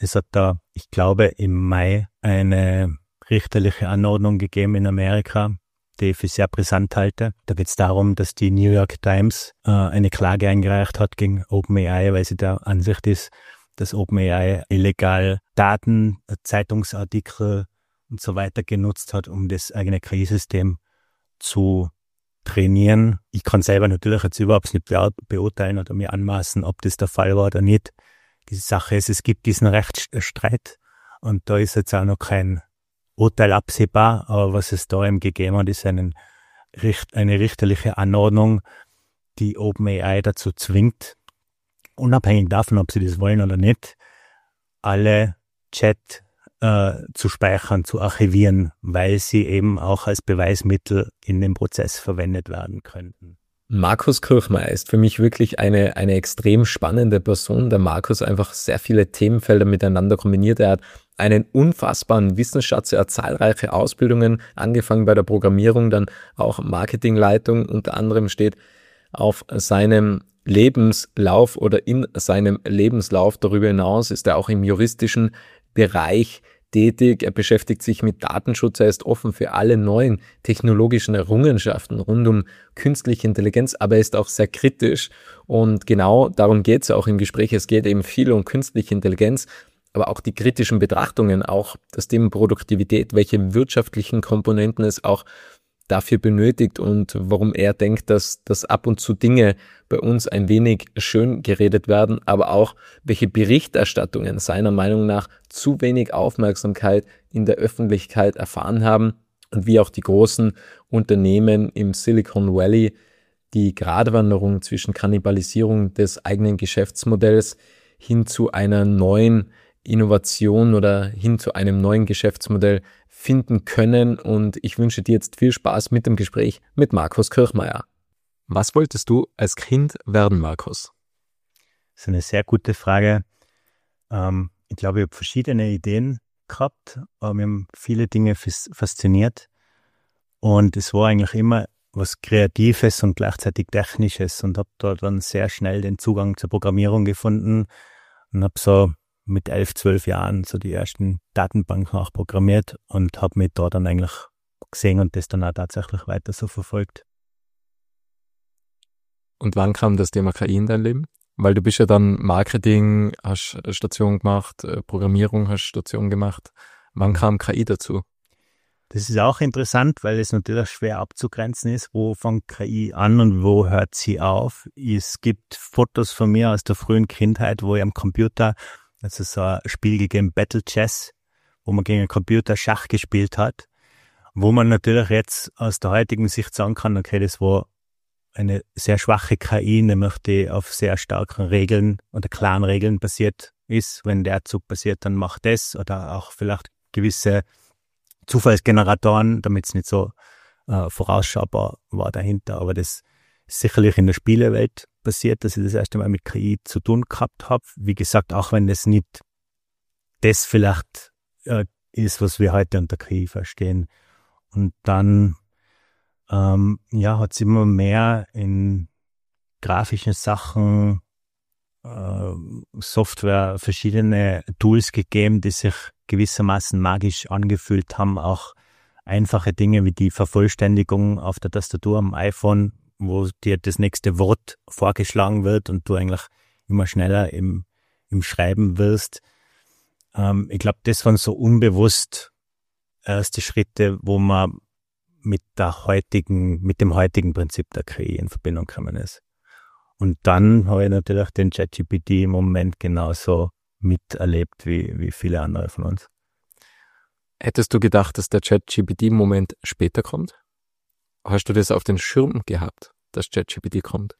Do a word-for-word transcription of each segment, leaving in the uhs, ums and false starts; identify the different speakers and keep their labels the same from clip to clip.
Speaker 1: Es hat da, ich glaube, im Mai eine richterliche Anordnung gegeben in Amerika, die ich für sehr brisant halte. Da geht es darum, dass die New York Times äh, eine Klage eingereicht hat gegen OpenAI, weil sie der Ansicht ist, dass OpenAI illegal Daten, Zeitungsartikel und so weiter genutzt hat, um das eigene K I-System zu trainieren. Ich kann selber natürlich jetzt überhaupt nicht beurteilen oder mir anmaßen, ob das der Fall war oder nicht. Die Sache ist, es gibt diesen Rechtsstreit und da ist jetzt auch noch kein Urteil absehbar, aber was es da eben gegeben hat, ist einen, eine richterliche Anordnung, die OpenAI dazu zwingt, unabhängig davon, ob sie das wollen oder nicht, alle Chat äh, zu speichern, zu archivieren, weil sie eben auch als Beweismittel in dem Prozess verwendet werden könnten.
Speaker 2: Markus Kirchmayr ist für mich wirklich eine, eine extrem spannende Person, da Markus einfach sehr viele Themenfelder miteinander kombiniert. Er hat einen unfassbaren Wissensschatz, er hat zahlreiche Ausbildungen, angefangen bei der Programmierung, dann auch Marketingleitung, unter anderem steht auf seinem Lebenslauf oder in seinem Lebenslauf. Darüber hinaus ist er auch im juristischen Bereich tätig. Er beschäftigt sich mit Datenschutz. Er ist offen für alle neuen technologischen Errungenschaften rund um künstliche Intelligenz, aber er ist auch sehr kritisch. Und genau darum geht es auch im Gespräch. Es geht eben viel um künstliche Intelligenz, aber auch die kritischen Betrachtungen, auch das Thema Produktivität, welche wirtschaftlichen Komponenten es auch dafür benötigt und warum er denkt, dass, dass ab und zu Dinge bei uns ein wenig schön geredet werden, aber auch welche Berichterstattungen seiner Meinung nach zu wenig Aufmerksamkeit in der Öffentlichkeit erfahren haben und wie auch die großen Unternehmen im Silicon Valley die Gratwanderung zwischen Kannibalisierung des eigenen Geschäftsmodells hin zu einer neuen Innovation oder hin zu einem neuen Geschäftsmodell finden können. Und ich wünsche dir jetzt viel Spaß mit dem Gespräch mit Markus Kirchmayr. Was wolltest du als Kind werden, Markus?
Speaker 1: Das ist eine sehr gute Frage. Ähm, ich glaube, ich habe verschiedene Ideen gehabt, aber mir haben viele Dinge fasziniert. Und es war eigentlich immer was Kreatives und gleichzeitig Technisches und habe da dann sehr schnell den Zugang zur Programmierung gefunden und habe so mit elf, zwölf Jahren so die ersten Datenbanken auch programmiert und habe mich da dann eigentlich gesehen und das dann auch tatsächlich weiter so verfolgt.
Speaker 2: Und wann kam das Thema K I in dein Leben? Weil du bist ja dann Marketing, hast Station gemacht, Programmierung hast Station gemacht. Wann kam K I dazu?
Speaker 1: Das ist auch interessant, weil es natürlich schwer abzugrenzen ist, wo fängt K I an und wo hört sie auf. Es gibt Fotos von mir aus der frühen Kindheit, wo ich am Computer, also so ein Spiel gegeben, Battle Chess, wo man gegen einen Computer Schach gespielt hat, wo man natürlich jetzt aus der heutigen Sicht sagen kann, okay, das war eine sehr schwache K I, nämlich die auf sehr starken Regeln oder klaren Regeln basiert ist. Wenn der Zug passiert, dann macht das oder auch vielleicht gewisse Zufallsgeneratoren, damit es nicht so äh, vorausschaubar war dahinter. Aber das ist sicherlich in der Spielewelt passiert, dass ich das erste Mal mit K I zu tun gehabt habe. Wie gesagt, auch wenn das nicht das vielleicht äh, ist, was wir heute unter K I verstehen. Und dann ähm, ja, hat es immer mehr in grafischen Sachen, äh, Software, verschiedene Tools gegeben, die sich gewissermaßen magisch angefühlt haben. Auch einfache Dinge wie die Vervollständigung auf der Tastatur am iPhone, wo dir das nächste Wort vorgeschlagen wird und du eigentlich immer schneller im, im Schreiben wirst. Ähm, ich glaube, das waren so unbewusst erste Schritte, wo man mit der heutigen, mit dem heutigen Prinzip der K I in Verbindung gekommen ist. Und dann habe ich natürlich den ChatGPT im Moment genauso miterlebt wie, wie viele andere von uns.
Speaker 2: Hättest du gedacht, dass der ChatGPT im Moment später kommt? Hast du das auf den Schirm gehabt, dass ChatGPT kommt?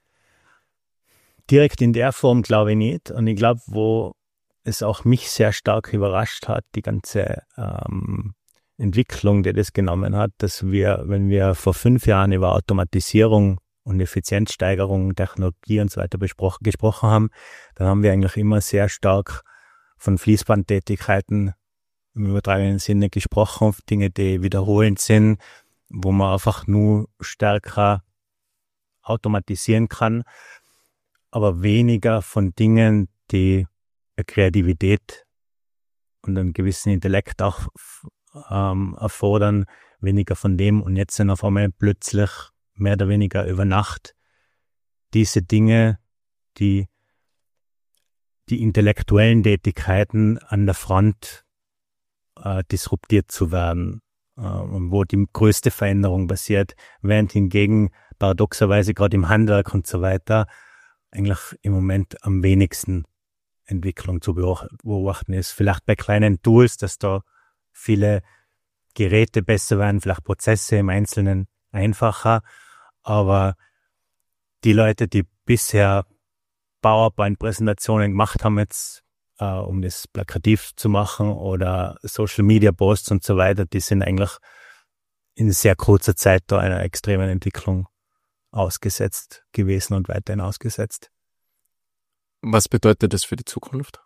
Speaker 1: Direkt in der Form glaube ich nicht. Und ich glaube, wo es auch mich sehr stark überrascht hat, die ganze ähm, Entwicklung, die das genommen hat, dass wir, wenn wir vor fünf Jahren über Automatisierung und Effizienzsteigerung, Technologie und so weiter besprochen, gesprochen haben, dann haben wir eigentlich immer sehr stark von Fließbandtätigkeiten im übertragenen Sinne gesprochen, Dinge, die wiederholend sind, wo man einfach nur stärker automatisieren kann, aber weniger von Dingen, die Kreativität und einen gewissen Intellekt auch ähm, erfordern, weniger von dem und jetzt sind auf einmal plötzlich mehr oder weniger über Nacht diese Dinge, die die intellektuellen Tätigkeiten an der Front äh, disruptiert zu werden, äh, wo die größte Veränderung passiert, während hingegen paradoxerweise gerade im Handwerk und so weiter eigentlich im Moment am wenigsten Entwicklung zu beobachten ist. Vielleicht bei kleinen Tools, dass da viele Geräte besser werden, vielleicht Prozesse im Einzelnen einfacher, aber die Leute, die bisher PowerPoint-Präsentationen gemacht haben jetzt, äh, um das plakativ zu machen oder Social-Media-Posts und so weiter, die sind eigentlich in sehr kurzer Zeit da einer extremen Entwicklung ausgesetzt gewesen und weiterhin ausgesetzt.
Speaker 3: Was bedeutet das für die Zukunft?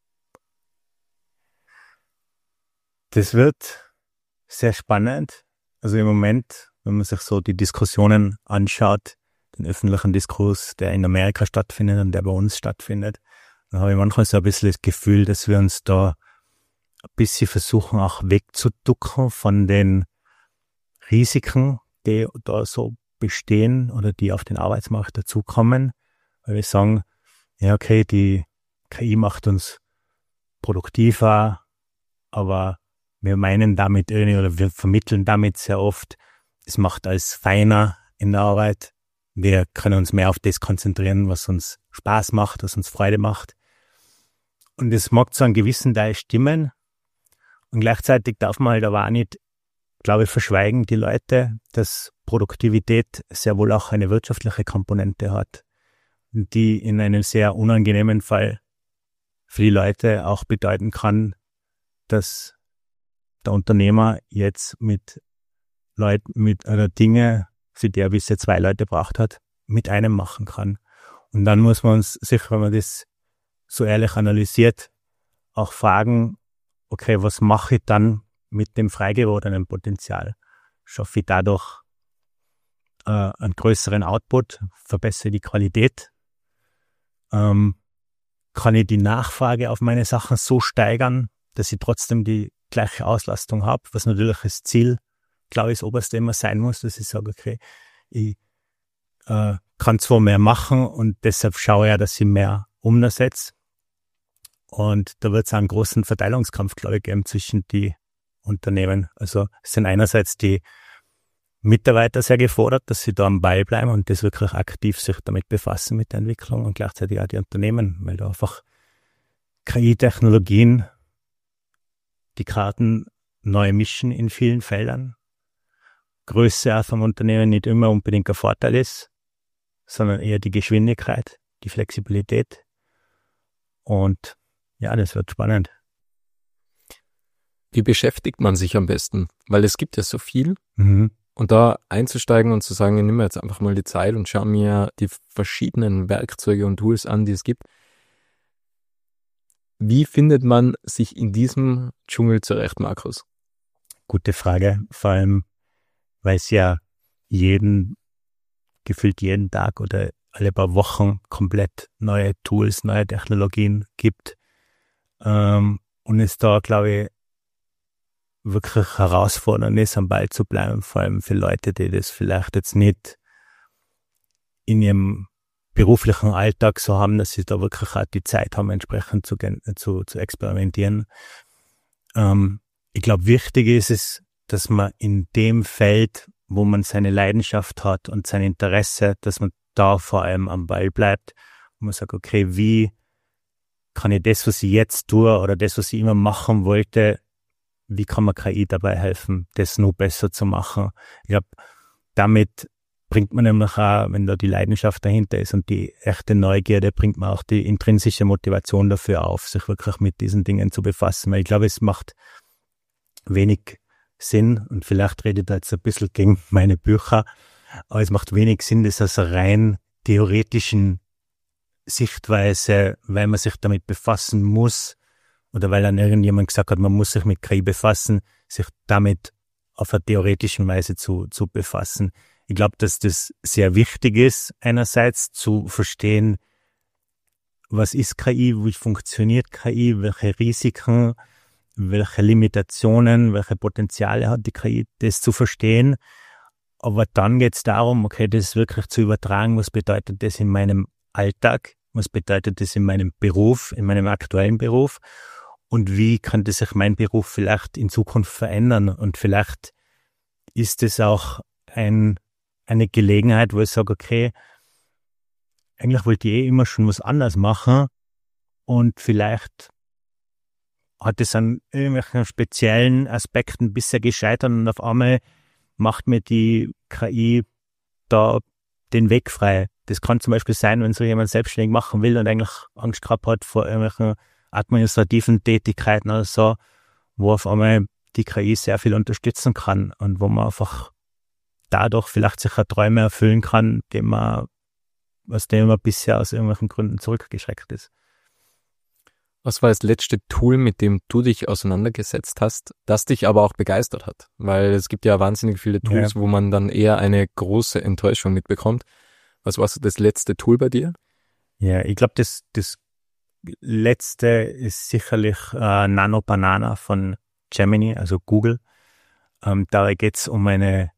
Speaker 1: Das wird sehr spannend. Also im Moment, wenn man sich so die Diskussionen anschaut, den öffentlichen Diskurs, der in Amerika stattfindet und der bei uns stattfindet, dann habe ich manchmal so ein bisschen das Gefühl, dass wir uns da ein bisschen versuchen, auch wegzuducken von den Risiken, die da so bestehen oder die auf den Arbeitsmarkt dazukommen. Weil wir sagen, ja okay, die K I macht uns produktiver, aber wir meinen damit irgendwie oder wir vermitteln damit sehr oft, es macht alles feiner in der Arbeit. Wir können uns mehr auf das konzentrieren, was uns Spaß macht, was uns Freude macht. Und es mag zu einem gewissen Teil stimmen. Und gleichzeitig darf man halt aber auch nicht, glaube ich, verschweigen, die Leute, dass Produktivität sehr wohl auch eine wirtschaftliche Komponente hat, die in einem sehr unangenehmen Fall für die Leute auch bedeuten kann, dass der Unternehmer jetzt mit Leuten, mit einer Dinge, für die er bisher zwei Leute braucht hat, mit einem machen kann. Und dann muss man uns sicher, wenn man das so ehrlich analysiert, auch fragen, okay, was mache ich dann mit dem frei gewordenen Potenzial? Schaffe ich dadurch äh, einen größeren Output, verbessere die Qualität? Ähm, kann ich die Nachfrage auf meine Sachen so steigern, dass ich trotzdem die gleiche Auslastung habe, was natürlich das Ziel, glaube ich, das oberste immer sein muss, dass ich sage, okay, ich äh, kann zwar mehr machen und deshalb schaue ich ja, dass ich mehr umsetze. Und da wird es einen großen Verteilungskampf, glaube ich, geben zwischen die Unternehmen. Also es sind einerseits die Mitarbeiter sehr gefordert, dass sie da am Ball bleiben und das wirklich aktiv sich damit befassen mit der Entwicklung und gleichzeitig auch die Unternehmen, weil da einfach K I-Technologien die Karten neu mischen in vielen Feldern. Größe auch vom Unternehmen nicht immer unbedingt ein Vorteil ist, sondern eher die Geschwindigkeit, die Flexibilität. Und ja, das wird spannend.
Speaker 3: Wie beschäftigt man sich am besten? Weil es gibt ja so viel.
Speaker 1: Mhm.
Speaker 3: Und da einzusteigen und zu sagen, ich nehme jetzt einfach mal die Zeit und schaue mir die verschiedenen Werkzeuge und Tools an, die es gibt. Wie findet man sich in diesem Dschungel zurecht, Markus?
Speaker 1: Gute Frage, vor allem, weil es ja jeden, gefühlt jeden Tag oder alle paar Wochen komplett neue Tools, neue Technologien gibt. Ähm, und es da, glaube ich, wirklich herausfordernd ist, am Ball zu bleiben, vor allem für Leute, die das vielleicht jetzt nicht in ihrem beruflichen Alltag so haben, dass sie da wirklich auch die Zeit haben, entsprechend zu, zu, zu experimentieren. Ähm, ich glaube, wichtig ist es, dass man in dem Feld, wo man seine Leidenschaft hat und sein Interesse, dass man da vor allem am Ball bleibt und man sagt, okay, wie kann ich das, was ich jetzt tue oder das, was ich immer machen wollte, wie kann man K I dabei helfen, das noch besser zu machen? Ich glaube, damit bringt man nämlich auch, wenn da die Leidenschaft dahinter ist und die echte Neugierde, bringt man auch die intrinsische Motivation dafür auf, sich wirklich mit diesen Dingen zu befassen. Weil ich glaube, es macht wenig Sinn und vielleicht rede ich da jetzt ein bisschen gegen meine Bücher, aber es macht wenig Sinn, das aus einer rein theoretischen Sichtweise, weil man sich damit befassen muss, oder weil dann irgendjemand gesagt hat, man muss sich mit K I befassen, sich damit auf einer theoretischen Weise zu, zu befassen. Ich glaube, dass das sehr wichtig ist, einerseits zu verstehen, was ist K I, wie funktioniert K I, welche Risiken welche Limitationen, welche Potenziale hat die K I, das zu verstehen. Aber dann geht es darum, okay, das wirklich zu übertragen, was bedeutet das in meinem Alltag, was bedeutet das in meinem Beruf, in meinem aktuellen Beruf und wie könnte sich mein Beruf vielleicht in Zukunft verändern. Und vielleicht ist es auch ein, eine Gelegenheit, wo ich sage, okay, eigentlich wollte ich eh immer schon was anderes machen und vielleicht hat es an irgendwelchen speziellen Aspekten bisher gescheitert und auf einmal macht mir die K I da den Weg frei. Das kann zum Beispiel sein, wenn so jemand selbstständig machen will und eigentlich Angst gehabt hat vor irgendwelchen administrativen Tätigkeiten oder so, wo auf einmal die K I sehr viel unterstützen kann und wo man einfach dadurch vielleicht sich auch Träume erfüllen kann, die man, aus denen man bisher aus irgendwelchen Gründen zurückgeschreckt ist.
Speaker 3: Was war das letzte Tool, mit dem du dich auseinandergesetzt hast, das dich aber auch begeistert hat? Weil es gibt ja wahnsinnig viele Tools, ja, wo man dann eher eine große Enttäuschung mitbekommt. Was war so das letzte Tool bei dir?
Speaker 1: Ja, ich glaube, das, das letzte ist sicherlich äh, Nano Banana von Gemini, also Google. Ähm, da geht es um eine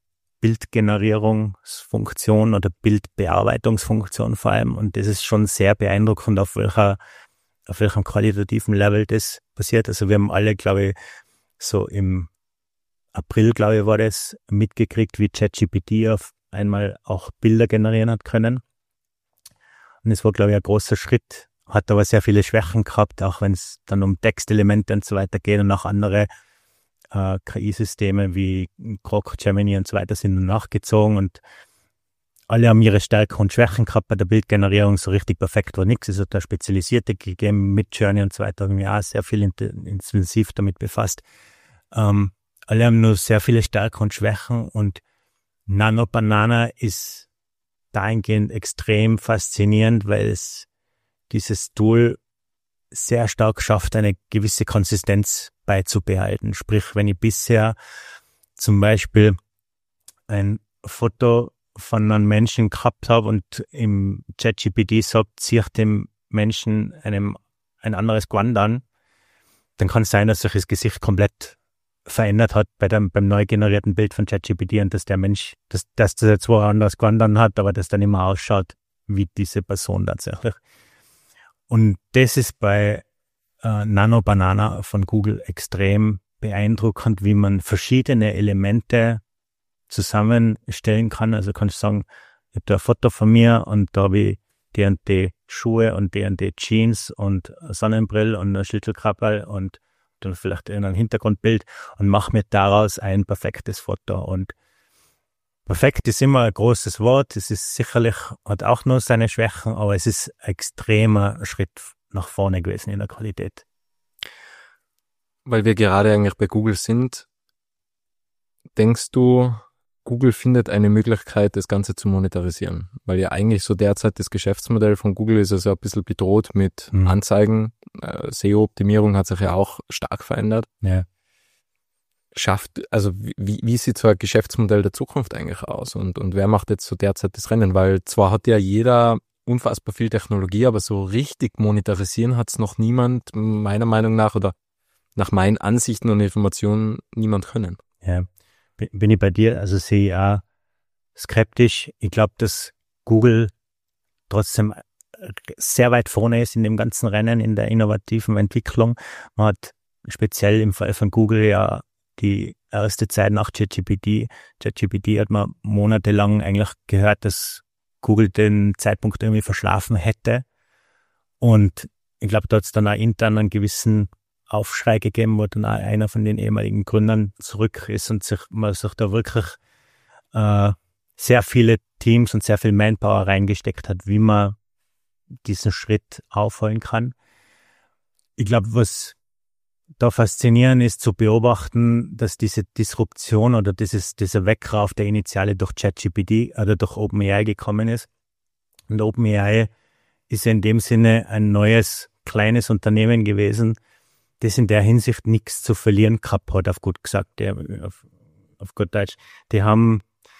Speaker 1: Bildgenerierungsfunktion oder Bildbearbeitungsfunktion vor allem. Und das ist schon sehr beeindruckend, auf welcher auf welchem qualitativen Level das passiert. Also wir haben alle, glaube ich, so im April, glaube ich, war das, mitgekriegt, wie ChatGPT auf einmal auch Bilder generieren hat können. Und es war, glaube ich, ein großer Schritt, hat aber sehr viele Schwächen gehabt, auch wenn es dann um Textelemente und so weiter geht und auch andere äh, K I-Systeme wie Grok, Gemini und so weiter sind nachgezogen und alle haben ihre Stärken und Schwächen gehabt bei der Bildgenerierung, so richtig perfekt war nichts. Es hat da Spezialisierte gegeben mit Journey und so weiter. Ja, sehr viel intensiv damit befasst. Ähm, alle haben nur sehr viele Stärken und Schwächen und Nano Banana ist dahingehend extrem faszinierend, weil es dieses Tool sehr stark schafft, eine gewisse Konsistenz beizubehalten. Sprich, wenn ich bisher zum Beispiel ein Foto von einem Menschen gehabt habe und im ChatGPT sagt, zieht dem Menschen einem ein anderes Gewand an, dann kann es sein, dass sich das Gesicht komplett verändert hat bei dem, beim neu generierten Bild von ChatGPT und dass der Mensch, dass, dass das zwar ein anderes Gewand an hat, aber das dann immer ausschaut wie diese Person tatsächlich. Und das ist bei äh, Nano Banana von Google extrem beeindruckend, wie man verschiedene Elemente zusammenstellen kann. Also kannst du sagen, ich habe da ein Foto von mir und da habe ich die und die Schuhe und die und die Jeans und eine Sonnenbrille und ein Schüttelkrabberl und dann vielleicht in ein Hintergrundbild und mache mir daraus ein perfektes Foto. Und perfekt ist immer ein großes Wort. Es ist sicherlich, hat auch nur seine Schwächen, aber es ist ein extremer Schritt nach vorne gewesen in der Qualität.
Speaker 3: Weil wir gerade eigentlich bei Google sind, denkst du, Google findet eine Möglichkeit, das Ganze zu monetarisieren? Weil ja eigentlich so derzeit das Geschäftsmodell von Google ist also ein bisschen bedroht mit mhm. Anzeigen. Äh, S E O-Optimierung hat sich ja auch stark verändert.
Speaker 1: Ja.
Speaker 3: Schafft, also wie, wie sieht so ein Geschäftsmodell der Zukunft eigentlich aus? Und, und wer macht jetzt so derzeit das Rennen? Weil zwar hat ja jeder unfassbar viel Technologie, aber so richtig monetarisieren hat es noch niemand, meiner Meinung nach, oder nach meinen Ansichten und Informationen niemand können.
Speaker 1: Ja. Bin ich bei dir, also sehe ich auch skeptisch. Ich glaube, dass Google trotzdem sehr weit vorne ist in dem ganzen Rennen, in der innovativen Entwicklung. Man hat speziell im Fall von Google ja die erste Zeit nach ChatGPT, ChatGPT hat man monatelang eigentlich gehört, dass Google den Zeitpunkt irgendwie verschlafen hätte. Und ich glaube, da hat es dann auch intern einen gewissen Aufschrei gegeben, wo dann auch einer von den ehemaligen Gründern zurück ist und sich, man sich da wirklich äh, sehr viele Teams und sehr viel Manpower reingesteckt hat, wie man diesen Schritt aufholen kann. Ich glaube, was da faszinierend ist zu beobachten, dass diese Disruption oder dieses, dieser Wegkauf der Initiale durch ChatGPT oder durch OpenAI gekommen ist. Und OpenAI ist in dem Sinne ein neues, kleines Unternehmen gewesen, das in der Hinsicht nichts zu verlieren gehabt hat, auf gut gesagt, der, auf, auf gut Deutsch. Die haben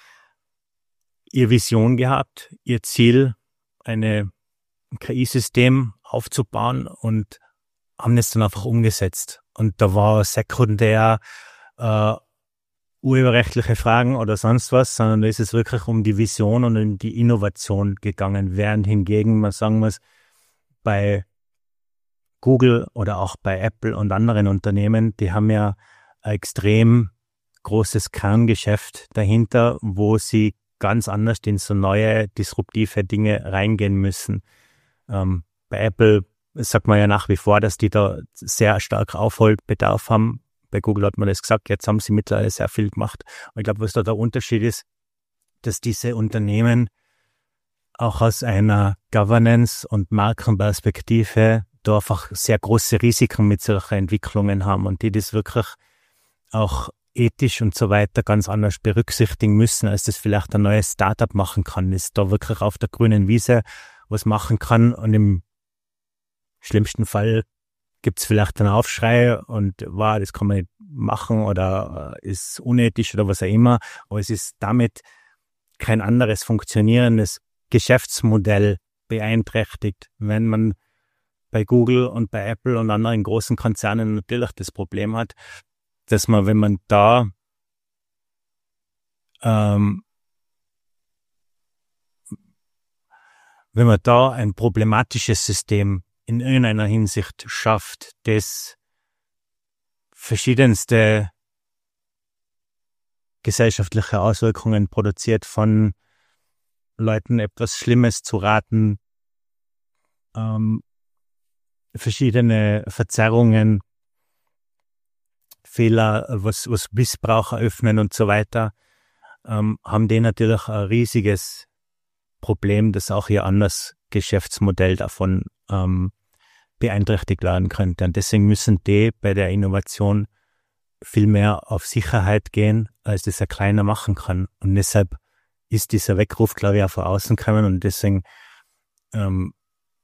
Speaker 1: ihre Vision gehabt, ihr Ziel, eine K I-System aufzubauen und haben das dann einfach umgesetzt. und da war sekundär äh, urheberrechtliche Fragen oder sonst was, sondern da ist es wirklich um die Vision und um die Innovation gegangen, während hingegen, man sagen muss, bei Google oder auch bei Apple und anderen Unternehmen, die haben ja ein extrem großes Kerngeschäft dahinter, wo sie ganz anders in so neue, disruptive Dinge reingehen müssen. Ähm, bei Apple sagt man ja nach wie vor, dass die da sehr stark Aufholbedarf haben. Bei Google hat man das gesagt, jetzt haben sie mittlerweile sehr viel gemacht. Und ich glaube, was da der Unterschied ist, dass diese Unternehmen auch aus einer Governance- und Markenperspektive da einfach sehr große Risiken mit solchen Entwicklungen haben und die das wirklich auch ethisch und so weiter ganz anders berücksichtigen müssen, als das vielleicht ein neues Startup machen kann, das da wirklich auf der grünen Wiese was machen kann und im schlimmsten Fall gibt es vielleicht einen Aufschrei und wow, das kann man nicht machen oder ist unethisch oder was auch immer, aber es ist damit kein anderes funktionierendes Geschäftsmodell beeinträchtigt, wenn man bei Google und bei Apple und anderen großen Konzernen natürlich das Problem hat, dass man, wenn man da ähm, wenn man da ein problematisches System in irgendeiner Hinsicht schafft, das verschiedenste gesellschaftliche Auswirkungen produziert, von Leuten etwas Schlimmes zu raten, ähm, verschiedene Verzerrungen, Fehler, was, was Missbrauch eröffnen und so weiter, ähm, haben die natürlich ein riesiges Problem, dass auch ihr anderes Geschäftsmodell davon ähm, beeinträchtigt werden könnte. Und deswegen müssen die bei der Innovation viel mehr auf Sicherheit gehen, als das ein Kleiner machen kann. Und deshalb ist dieser Weckruf, glaube ich, auch von außen gekommen und deswegen ähm,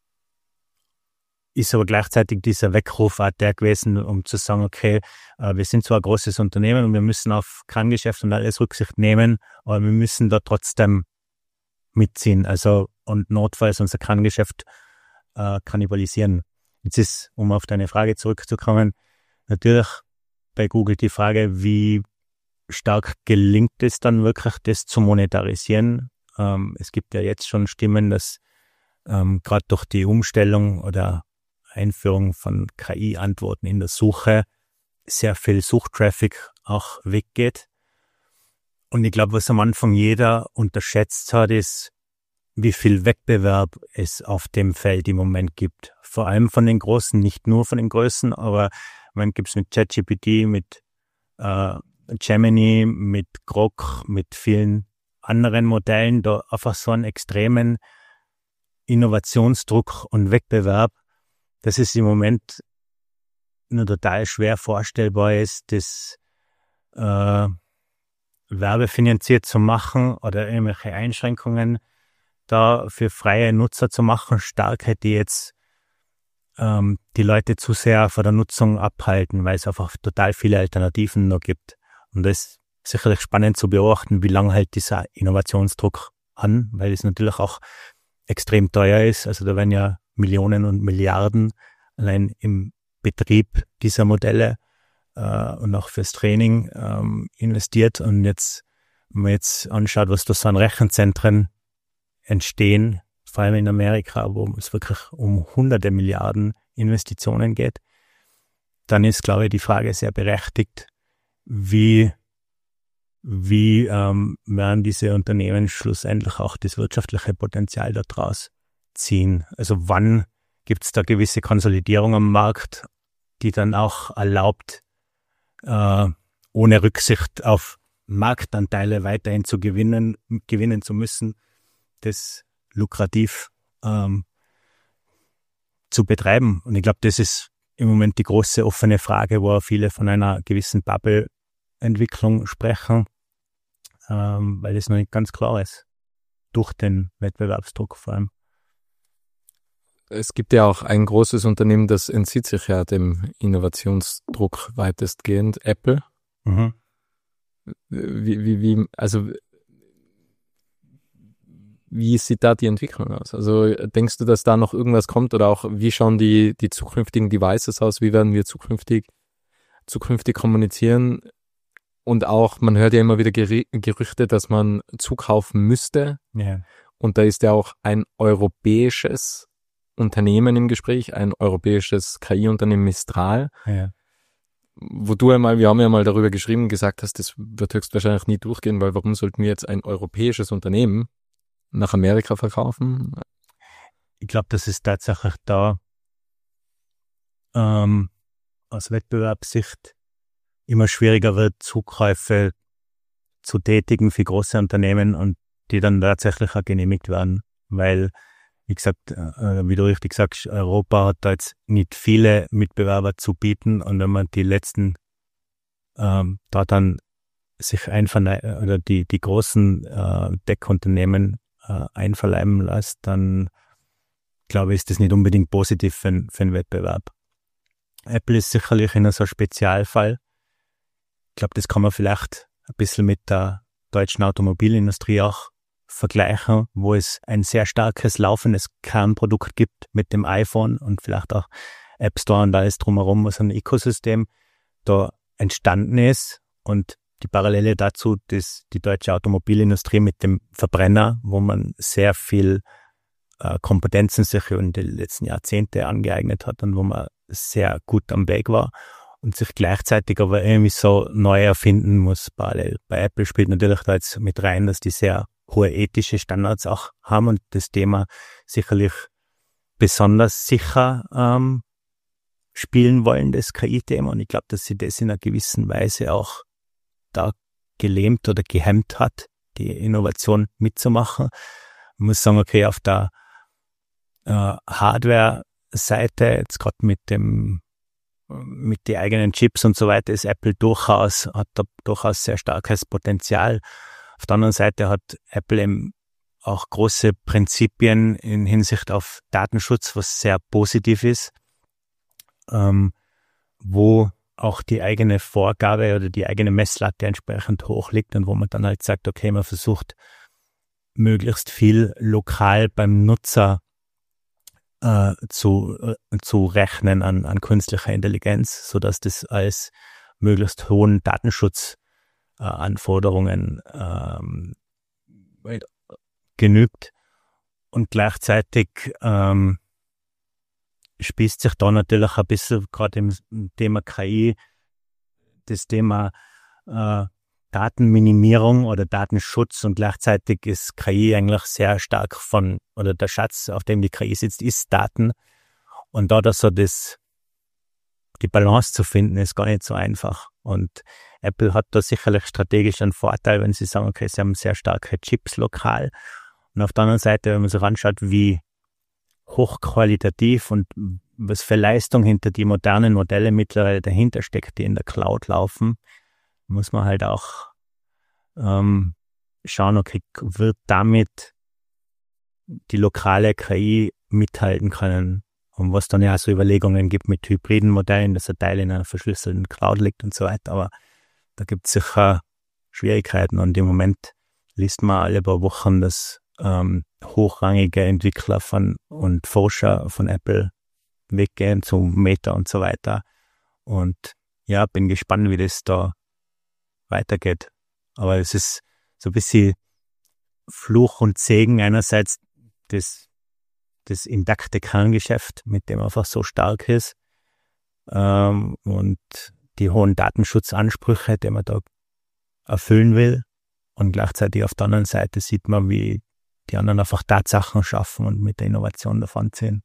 Speaker 1: ist aber gleichzeitig dieser Weckruf auch der gewesen, um zu sagen, okay, äh, wir sind zwar ein großes Unternehmen und wir müssen auf Kerngeschäft und alles Rücksicht nehmen, aber wir müssen da trotzdem mitziehen, also und notfalls unser Kerngeschäft äh, kannibalisieren. Jetzt ist, um auf deine Frage zurückzukommen, natürlich bei Google die Frage, wie stark gelingt es dann wirklich, das zu monetarisieren. Ähm, es gibt ja jetzt schon Stimmen, dass ähm, gerade durch die Umstellung oder Einführung von K I-Antworten in der Suche sehr viel Suchtraffic auch weggeht. Und ich glaube, was am Anfang jeder unterschätzt hat, ist, wie viel Wettbewerb es auf dem Feld im Moment gibt. Vor allem von den Großen, nicht nur von den Größen, aber man gibt es mit ChatGPT, mit äh, Gemini, mit Grok, mit vielen anderen Modellen, da einfach so einen extremen Innovationsdruck und Wettbewerb, dass es im Moment nur total schwer vorstellbar ist, das äh, werbefinanziert zu machen oder irgendwelche Einschränkungen da für freie Nutzer zu machen. Stark hätte jetzt ähm, die Leute zu sehr von der Nutzung abhalten, weil es einfach total viele Alternativen noch gibt. Und das ist sicherlich spannend zu beobachten, wie lange hält dieser Innovationsdruck an, weil es natürlich auch extrem teuer ist. Also da werden ja Millionen und Milliarden allein im Betrieb dieser Modelle äh, und auch fürs Training ähm, investiert. Und jetzt, wenn man jetzt anschaut, was da so an Rechenzentren entstehen, vor allem in Amerika, wo es wirklich um hunderte Milliarden Investitionen geht, dann ist, glaube ich, die Frage sehr berechtigt, wie, wie ähm, werden diese Unternehmen schlussendlich auch das wirtschaftliche Potenzial daraus ziehen. Also wann gibt es da gewisse Konsolidierung am Markt, die dann auch erlaubt, äh, ohne Rücksicht auf Marktanteile weiterhin zu gewinnen, gewinnen zu müssen, das lukrativ ähm, zu betreiben. Und ich glaube, das ist im Moment die große offene Frage, wo viele von einer gewissen Bubble-Entwicklung sprechen, ähm, weil das noch nicht ganz klar ist, durch den Wettbewerbsdruck vor allem.
Speaker 3: Es gibt ja auch ein großes Unternehmen, das entzieht sich ja dem Innovationsdruck weitestgehend, Apple.
Speaker 1: Mhm.
Speaker 3: Wie, wie, wie, also wie sieht da die Entwicklung aus? Also denkst du, dass da noch irgendwas kommt oder auch wie schauen die, die zukünftigen Devices aus? Wie werden wir zukünftig zukünftig kommunizieren? Und auch, man hört ja immer wieder Ger- Gerüchte, dass man zukaufen müsste.
Speaker 1: Ja.
Speaker 3: Und da ist ja auch ein europäisches Unternehmen im Gespräch, ein europäisches K I-Unternehmen Mistral.
Speaker 1: Ja.
Speaker 3: Wo du einmal, wir haben ja mal darüber geschrieben, gesagt hast, das wird höchstwahrscheinlich nie durchgehen, weil warum sollten wir jetzt ein europäisches Unternehmen nach Amerika verkaufen?
Speaker 1: Ich glaube, dass es tatsächlich da ähm, aus Wettbewerbssicht immer schwieriger wird, Zukäufe zu tätigen für große Unternehmen und die dann tatsächlich auch genehmigt werden, weil, wie gesagt, äh, wie du richtig sagst, Europa hat da jetzt nicht viele Mitbewerber zu bieten und wenn man die letzten ähm, da dann sich einverleiben oder die die großen äh, Tech-Unternehmen äh, einverleiben lässt, dann glaube ich, ist das nicht unbedingt positiv für, für den Wettbewerb. Apple ist sicherlich in so einem Spezialfall. Ich glaube, das kann man vielleicht ein bisschen mit der deutschen Automobilindustrie auch vergleichen, wo es ein sehr starkes laufendes Kernprodukt gibt mit dem iPhone und vielleicht auch App Store und alles drumherum, was ein Ökosystem da entstanden ist. Und die Parallele dazu, dass die deutsche Automobilindustrie mit dem Verbrenner, wo man sehr viel äh, Kompetenzen sich in den letzten Jahrzehnten angeeignet hat und wo man sehr gut am Weg war und sich gleichzeitig aber irgendwie so neu erfinden muss. Parallel. Bei Apple spielt natürlich da jetzt mit rein, dass die sehr hohe ethische Standards auch haben und das Thema sicherlich besonders sicher ähm, spielen wollen, das K I-Thema. Und ich glaube, dass sie das in einer gewissen Weise auch da gelähmt oder gehemmt hat, die Innovation mitzumachen. Man muss sagen, okay, auf der äh, Hardware-Seite, jetzt gerade mit dem mit den eigenen Chips und so weiter, ist Apple durchaus, hat da durchaus sehr starkes Potenzial. Auf der anderen Seite hat Apple eben auch große Prinzipien in Hinsicht auf Datenschutz, was sehr positiv ist, ähm, wo auch die eigene Vorgabe oder die eigene Messlatte entsprechend hoch liegt und wo man dann halt sagt, okay, man versucht möglichst viel lokal beim Nutzer äh, zu, äh, zu rechnen an, an künstlicher Intelligenz, sodass das als möglichst hohen Datenschutzanforderungen äh, ähm, genügt. Und gleichzeitig ähm, spießt sich da natürlich ein bisschen gerade im Thema K I das Thema äh, Datenminimierung oder Datenschutz und gleichzeitig ist K I eigentlich sehr stark von, oder der Schatz, auf dem die K I sitzt, ist Daten. Und da, dass so das, die Balance zu finden, ist gar nicht so einfach. Und Apple hat da sicherlich strategisch einen Vorteil, wenn sie sagen, okay, sie haben sehr starke Chips lokal. Und auf der anderen Seite, wenn man sich anschaut, wie hochqualitativ und was für Leistung hinter die modernen Modelle mittlerweile dahinter steckt, die in der Cloud laufen, muss man halt auch ähm, schauen, okay, wird damit die lokale K I mithalten können. Und was dann ja so Überlegungen gibt mit hybriden Modellen, dass ein Teil in einer verschlüsselten Cloud liegt und so weiter. Aber da gibt es sicher Schwierigkeiten. Und im Moment liest man alle paar Wochen, dass ähm, hochrangige Entwickler von und Forscher von Apple weggehen zu Meta und so weiter. Und ja, bin gespannt, wie das da weitergeht. Aber es ist so ein bisschen Fluch und Segen einerseits das, das intakte Kerngeschäft, mit dem einfach so stark ist, ähm, und die hohen Datenschutzansprüche, die man da erfüllen will. Und gleichzeitig auf der anderen Seite sieht man, wie die anderen einfach Tatsachen schaffen und mit der Innovation davonziehen.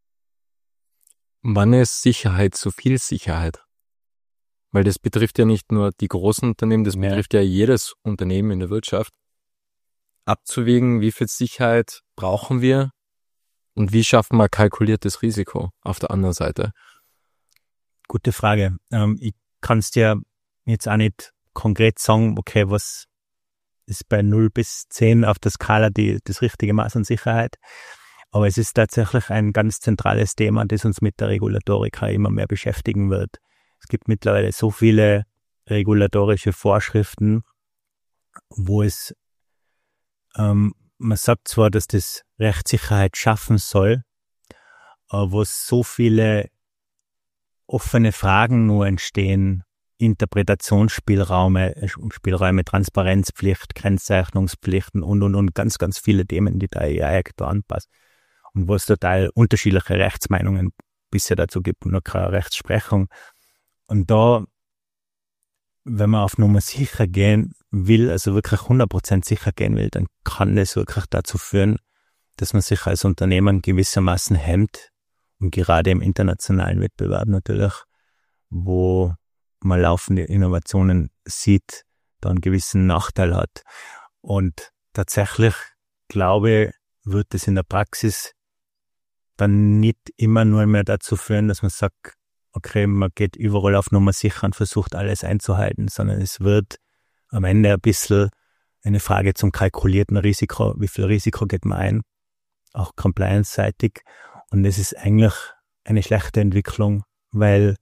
Speaker 3: Wann ist Sicherheit zu viel Sicherheit? Weil das betrifft ja nicht nur die großen Unternehmen, das
Speaker 1: Ja.
Speaker 3: betrifft ja jedes Unternehmen in der Wirtschaft. Abzuwägen, wie viel Sicherheit brauchen wir und wie schaffen wir kalkuliertes Risiko auf der anderen Seite?
Speaker 1: Gute Frage. Ähm, ich kann es dir jetzt auch nicht konkret sagen, okay, was ist bei null bis zehn auf der Skala die, das richtige Maß an Sicherheit. Aber es ist tatsächlich ein ganz zentrales Thema, das uns mit der Regulatorik immer mehr beschäftigen wird. Es gibt mittlerweile so viele regulatorische Vorschriften, wo es, ähm, man sagt zwar, dass das Rechtssicherheit schaffen soll, aber wo so viele offene Fragen nur entstehen, Interpretationsspielräume, Spielräume, Transparenzpflicht, Kennzeichnungspflichten und, und, und ganz, ganz viele Themen, die der A I-Act da anpasst. Und wo es total unterschiedliche Rechtsmeinungen bisher dazu gibt und noch keine Rechtsprechung. Und da, wenn man auf Nummer sicher gehen will, also wirklich hundert Prozent sicher gehen will, dann kann das wirklich dazu führen, dass man sich als Unternehmen gewissermaßen hemmt und gerade im internationalen Wettbewerb natürlich, wo man laufende Innovationen sieht, da einen gewissen Nachteil hat. Und tatsächlich, glaube ich, wird es in der Praxis dann nicht immer nur mehr dazu führen, dass man sagt, okay, man geht überall auf Nummer sicher und versucht alles einzuhalten, sondern es wird am Ende ein bisschen eine Frage zum kalkulierten Risiko, wie viel Risiko geht man ein, auch compliance-seitig. Und das ist eigentlich eine schlechte Entwicklung, weil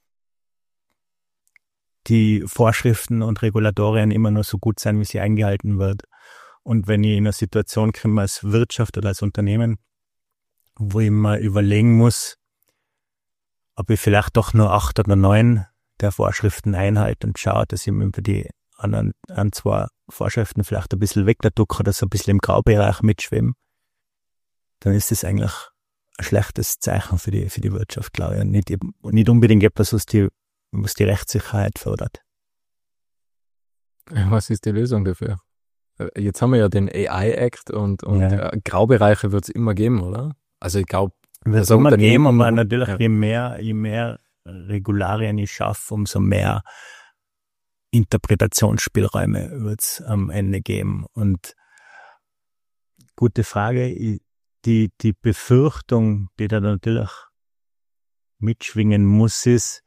Speaker 1: die Vorschriften und Regulatorien immer nur so gut sein, wie sie eingehalten wird. Und wenn ich in eine Situation komme als Wirtschaft oder als Unternehmen, wo ich mir überlegen muss, ob ich vielleicht doch nur acht oder neun der Vorschriften einhalte und schaue, dass ich mir über die anderen ein, zwei Vorschriften vielleicht ein bisschen wegducke oder so ein bisschen im Graubereich mitschwemme, dann ist das eigentlich ein schlechtes Zeichen für die, für die Wirtschaft, glaube ich. Nicht, nicht unbedingt etwas, was die, was die Rechtssicherheit fördert.
Speaker 3: Was ist die Lösung dafür? Jetzt haben wir ja den A I-Act und, und
Speaker 1: Ja.
Speaker 3: äh, Graubereiche wird es immer geben, oder? Also ich glaube,
Speaker 1: Wird es
Speaker 3: also
Speaker 1: immer geben,
Speaker 3: Unternehmen-
Speaker 1: aber natürlich
Speaker 3: ja.
Speaker 1: je mehr, je mehr Regularien ich schaffe, umso mehr Interpretationsspielräume wird es am Ende geben. Und gute Frage, ich- die, die Befürchtung, die da natürlich mitschwingen muss, ist,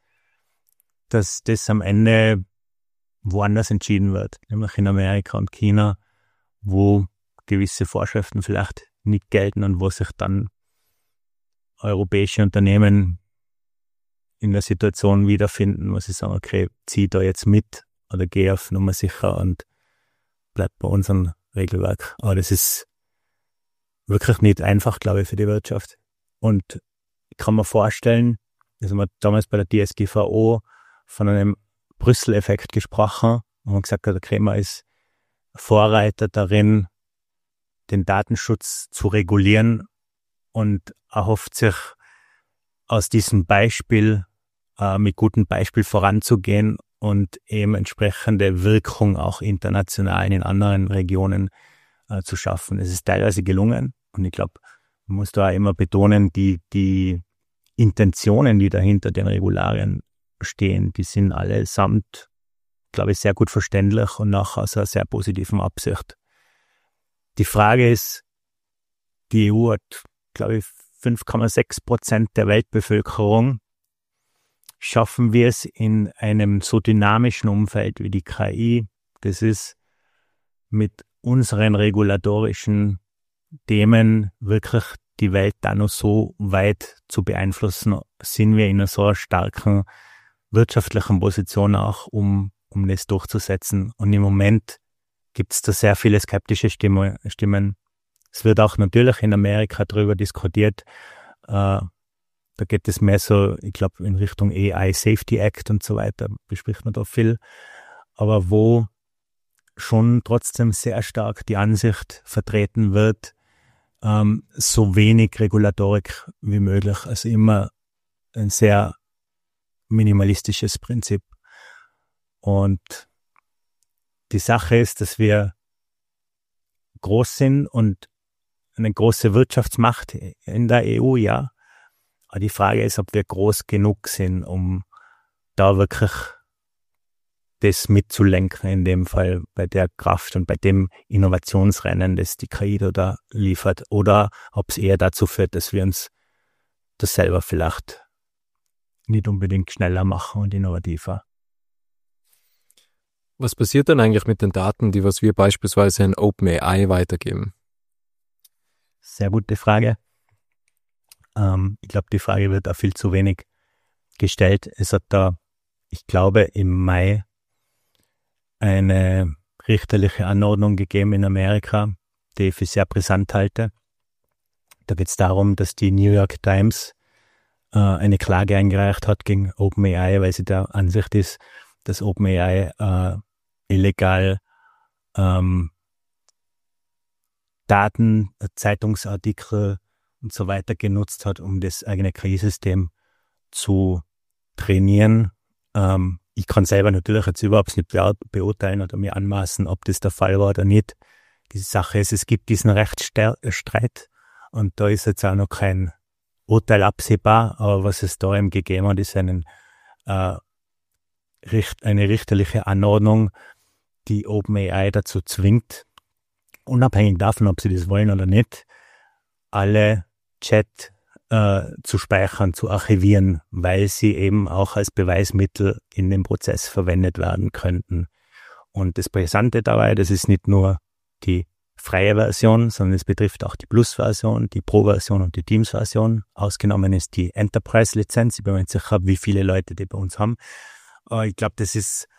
Speaker 1: dass das am Ende woanders entschieden wird, nämlich in Amerika und China, wo gewisse Vorschriften vielleicht nicht gelten und wo sich dann europäische Unternehmen in der Situation wiederfinden, wo sie sagen, okay, zieh da jetzt mit oder geh auf Nummer sicher und bleib bei unserem Regelwerk. Aber das ist wirklich nicht einfach, glaube ich, für die Wirtschaft. Und ich kann mir vorstellen, also wir haben damals bei der D S G V O von einem Brüssel-Effekt gesprochen und haben gesagt, okay, man ist Vorreiter darin, den Datenschutz zu regulieren und erhofft sich aus diesem Beispiel äh, mit gutem Beispiel voranzugehen und eben entsprechende Wirkung auch international in anderen Regionen äh, zu schaffen. Es ist teilweise gelungen und ich glaube, man muss da auch immer betonen, die, die Intentionen, die dahinter den Regularien stehen, die sind allesamt, glaube ich, sehr gut verständlich und nach aus einer sehr positiven Absicht. Die Frage ist, die E U hat, glaube ich, fünf Komma sechs Prozent der Weltbevölkerung. Schaffen wir es in einem so dynamischen Umfeld wie die K I, das ist mit unseren regulatorischen Themen wirklich die Welt da noch so weit zu beeinflussen? Sind wir in einer so starken wirtschaftlichen Position auch, um, um das durchzusetzen? Und im Moment gibt es da sehr viele skeptische Stimme, Stimmen. Es wird auch natürlich in Amerika darüber diskutiert. Äh, da geht es mehr so, ich glaube, in Richtung A I Safety Act und so weiter, bespricht man da viel. Aber wo schon trotzdem sehr stark die Ansicht vertreten wird, ähm, so wenig Regulatorik wie möglich. Also immer ein sehr minimalistisches Prinzip. Und die Sache ist, dass wir groß sind und eine große Wirtschaftsmacht in der E U, ja. Aber die Frage ist, ob wir groß genug sind, um da wirklich das mitzulenken, in dem Fall bei der Kraft und bei dem Innovationsrennen, das die K I da liefert, oder ob es eher dazu führt, dass wir uns das selber vielleicht nicht unbedingt schneller machen und innovativer.
Speaker 3: Was passiert dann eigentlich mit den Daten, die was wir beispielsweise in OpenAI weitergeben?
Speaker 1: Sehr gute Frage. Ähm, ich glaube, die Frage wird auch viel zu wenig gestellt. Es hat da, ich glaube, im Mai eine richterliche Anordnung gegeben in Amerika, die ich für sehr brisant halte. Da geht es darum, dass die New York Times äh, eine Klage eingereicht hat gegen OpenAI, weil sie der Ansicht ist, dass OpenAI äh, illegal ähm, Daten, Zeitungsartikel und so weiter genutzt hat, um das eigene K I-System zu trainieren. Ähm, ich kann selber natürlich jetzt überhaupt nicht beurteilen oder mir anmaßen, ob das der Fall war oder nicht. Die Sache ist, es gibt diesen Rechtsstreit und da ist jetzt auch noch kein Urteil absehbar, aber was es da eben gegeben hat, ist einen, äh, Richt, eine richterliche Anordnung, die OpenAI dazu zwingt, unabhängig davon, ob sie das wollen oder nicht, alle Chat äh, zu speichern, zu archivieren, weil sie eben auch als Beweismittel in dem Prozess verwendet werden könnten. Und das Brisante dabei, das ist nicht nur die freie Version, sondern es betrifft auch die Plus-Version, die Pro-Version und die Teams-Version. Ausgenommen ist die Enterprise-Lizenz. Ich bin mir nicht sicher, wie viele Leute die bei uns haben. Aber ich glaube, das ist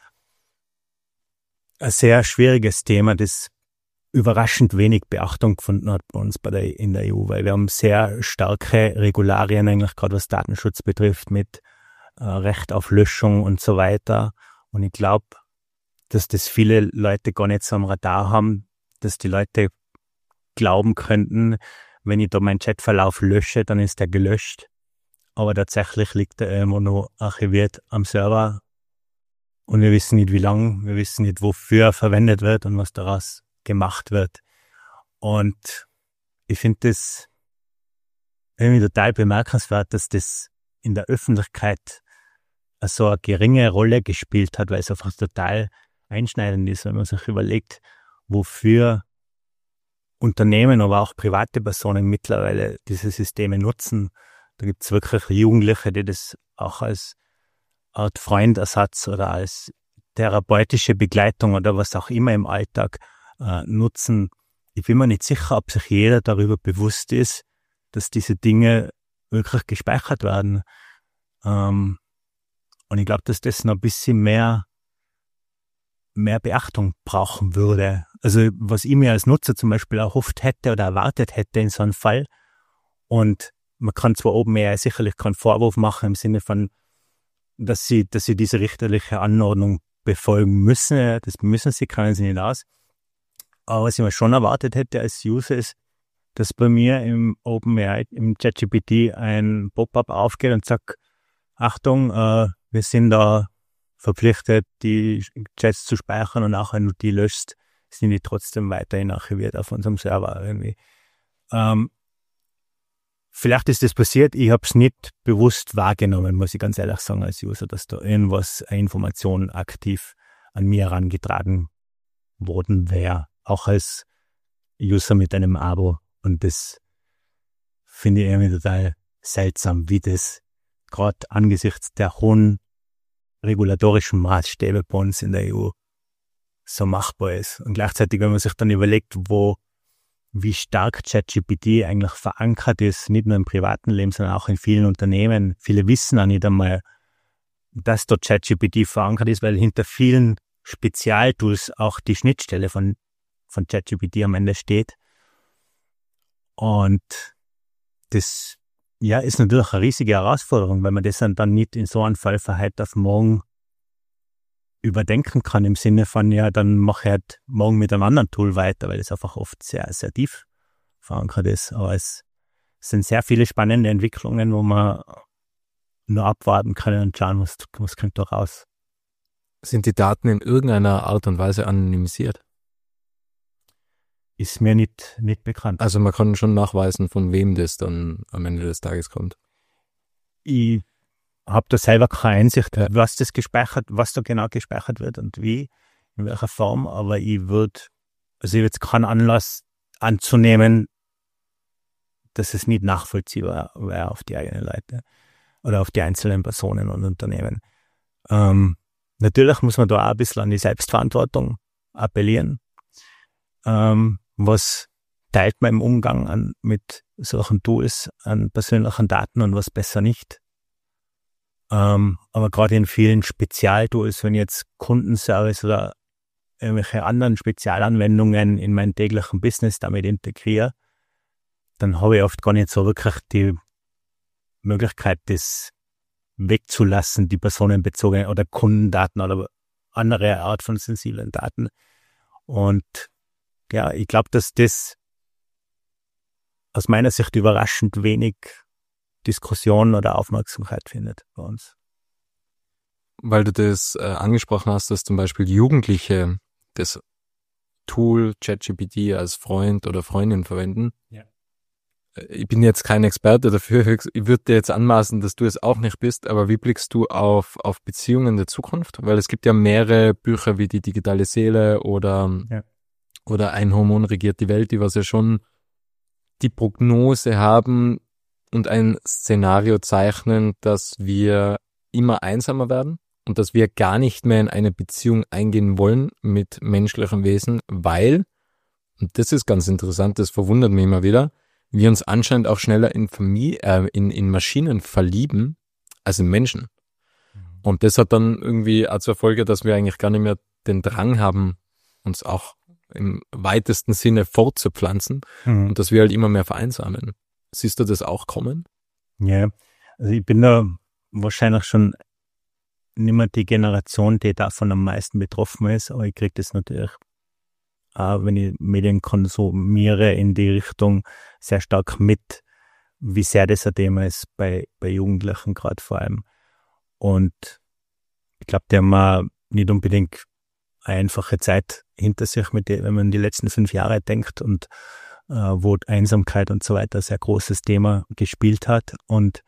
Speaker 1: ein sehr schwieriges Thema, das überraschend wenig Beachtung gefunden hat bei uns bei der, in der E U, weil wir haben sehr starke Regularien, eigentlich gerade was Datenschutz betrifft, mit äh, Recht auf Löschung und so weiter. Und ich glaube, dass das viele Leute gar nicht so am Radar haben, dass die Leute glauben könnten, wenn ich da meinen Chatverlauf lösche, dann ist der gelöscht. Aber tatsächlich liegt er immer noch archiviert am Server und wir wissen nicht, wie lang, wir wissen nicht, wofür er verwendet wird und was daraus gemacht wird. Und ich finde das irgendwie total bemerkenswert, dass das in der Öffentlichkeit so eine geringe Rolle gespielt hat, weil es einfach total einschneidend ist, wenn man sich überlegt, wofür Unternehmen, aber auch private Personen mittlerweile diese Systeme nutzen. Da gibt es wirklich Jugendliche, die das auch als Art Freundersatz oder als therapeutische Begleitung oder was auch immer im Alltag äh, nutzen. Ich bin mir nicht sicher, ob sich jeder darüber bewusst ist, dass diese Dinge wirklich gespeichert werden. Ähm, und ich glaube, dass das noch ein bisschen mehr mehr Beachtung brauchen würde. Also was ich mir als Nutzer zum Beispiel auch oft hätte oder erwartet hätte in so einem Fall. Und man kann zwar OpenAI sicherlich keinen Vorwurf machen im Sinne von, dass sie, dass sie diese richterliche Anordnung befolgen müssen. Das müssen sie, können sie nicht aus. Aber was ich mir schon erwartet hätte als User ist, dass bei mir im OpenAI, im ChatGPT ein Pop-up aufgeht und sagt, Achtung, äh, wir sind da verpflichtet, die Chats zu speichern und auch wenn du die löschst, sind die trotzdem weiterhin archiviert auf unserem Server irgendwie. Ähm, vielleicht ist das passiert, ich habe es nicht bewusst wahrgenommen, muss ich ganz ehrlich sagen als User, dass da irgendwas, eine Information aktiv an mir herangetragen worden wäre, auch als User mit einem Abo. Und das finde ich irgendwie total seltsam, wie das gerade angesichts der hohen regulatorischen Maßstäbe bei uns in der E U so machbar ist. Und gleichzeitig, wenn man sich dann überlegt, wo, wie stark ChatGPT eigentlich verankert ist, nicht nur im privaten Leben, sondern auch in vielen Unternehmen. Viele wissen auch nicht einmal, dass dort ChatGPT verankert ist, weil hinter vielen Spezialtools auch die Schnittstelle von, von ChatGPT am Ende steht. Und das ja, ist natürlich eine riesige Herausforderung, weil man das dann nicht in so einem Fall von heute auf morgen überdenken kann, im Sinne von, ja, dann mache ich halt morgen mit einem anderen Tool weiter, weil es einfach oft sehr, sehr tief verankert ist. Aber es sind sehr viele spannende Entwicklungen, wo man nur abwarten kann und schauen, was, was kommt da raus.
Speaker 3: Sind die Daten in irgendeiner Art und Weise anonymisiert?
Speaker 1: Ist mir nicht, nicht bekannt.
Speaker 3: Also man kann schon nachweisen, von wem das dann am Ende des Tages kommt.
Speaker 1: Ich habe da selber keine Einsicht, ja, was das gespeichert, was da genau gespeichert wird und wie, in welcher Form, aber ich würde, also ich habe jetzt keinen Anlass anzunehmen, dass es nicht nachvollziehbar wäre auf die eigenen Leute oder auf die einzelnen Personen und Unternehmen. Ähm, natürlich muss man da auch ein bisschen an die Selbstverantwortung appellieren. Ähm, was teilt man im Umgang an, mit solchen Tools an persönlichen Daten und was besser nicht. Ähm, aber gerade in vielen Spezialtools, wenn ich jetzt Kundenservice oder irgendwelche anderen Spezialanwendungen in mein täglichen Business damit integriere, dann habe ich oft gar nicht so wirklich die Möglichkeit, das wegzulassen, die personenbezogenen oder Kundendaten oder andere Art von sensiblen Daten. Und ja, ich glaube, dass das aus meiner Sicht überraschend wenig Diskussion oder Aufmerksamkeit findet bei uns.
Speaker 3: Weil du das äh, angesprochen hast, dass zum Beispiel Jugendliche das Tool ChatGPT als Freund oder Freundin verwenden.
Speaker 1: Ja.
Speaker 3: Ich bin jetzt kein Experte dafür. Ich würde dir jetzt anmaßen, dass du es auch nicht bist, aber wie blickst du auf, auf Beziehungen der Zukunft? Weil es gibt ja mehrere Bücher wie die digitale Seele oder,
Speaker 1: ja.
Speaker 3: oder Ein Hormon regiert die Welt, die was ja schon die Prognose haben und ein Szenario zeichnen, dass wir immer einsamer werden und dass wir gar nicht mehr in eine Beziehung eingehen wollen mit menschlichem Wesen, weil, und das ist ganz interessant, das verwundert mich immer wieder, wir uns anscheinend auch schneller in, Familie, äh, in, in Maschinen verlieben als in Menschen. Mhm. Und das hat dann irgendwie auch zur Folge, dass wir eigentlich gar nicht mehr den Drang haben, uns auch im weitesten Sinne fortzupflanzen mhm. und dass wir halt immer mehr vereinsamen. Siehst du das auch kommen?
Speaker 1: Ja, also ich bin da wahrscheinlich schon nicht mehr die Generation, die davon am meisten betroffen ist, aber ich kriege das natürlich auch, wenn ich Medien konsumiere, in die Richtung sehr stark mit, wie sehr das ein Thema ist bei, bei Jugendlichen gerade vor allem. Und ich glaube, die haben auch nicht unbedingt eine einfache Zeit hinter sich, mit der, wenn man die letzten fünf Jahre denkt und äh, wo Einsamkeit und so weiter ein sehr großes Thema gespielt hat. Und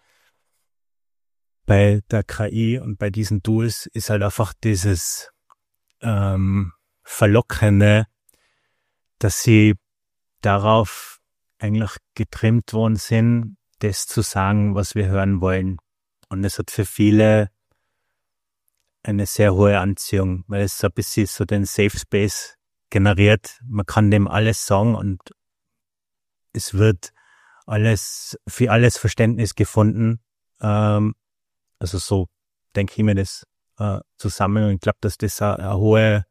Speaker 1: bei der K I und bei diesen Tools ist halt einfach dieses ähm, Verlockende, dass sie darauf eigentlich getrimmt worden sind, das zu sagen, was wir hören wollen. Und es hat für viele eine sehr hohe Anziehung, weil es so ein bisschen so den Safe Space generiert. Man kann dem alles sagen und es wird alles, für alles Verständnis gefunden. Ähm, also so denke ich mir das äh, zusammen und ich glaube, dass das eine, eine hohe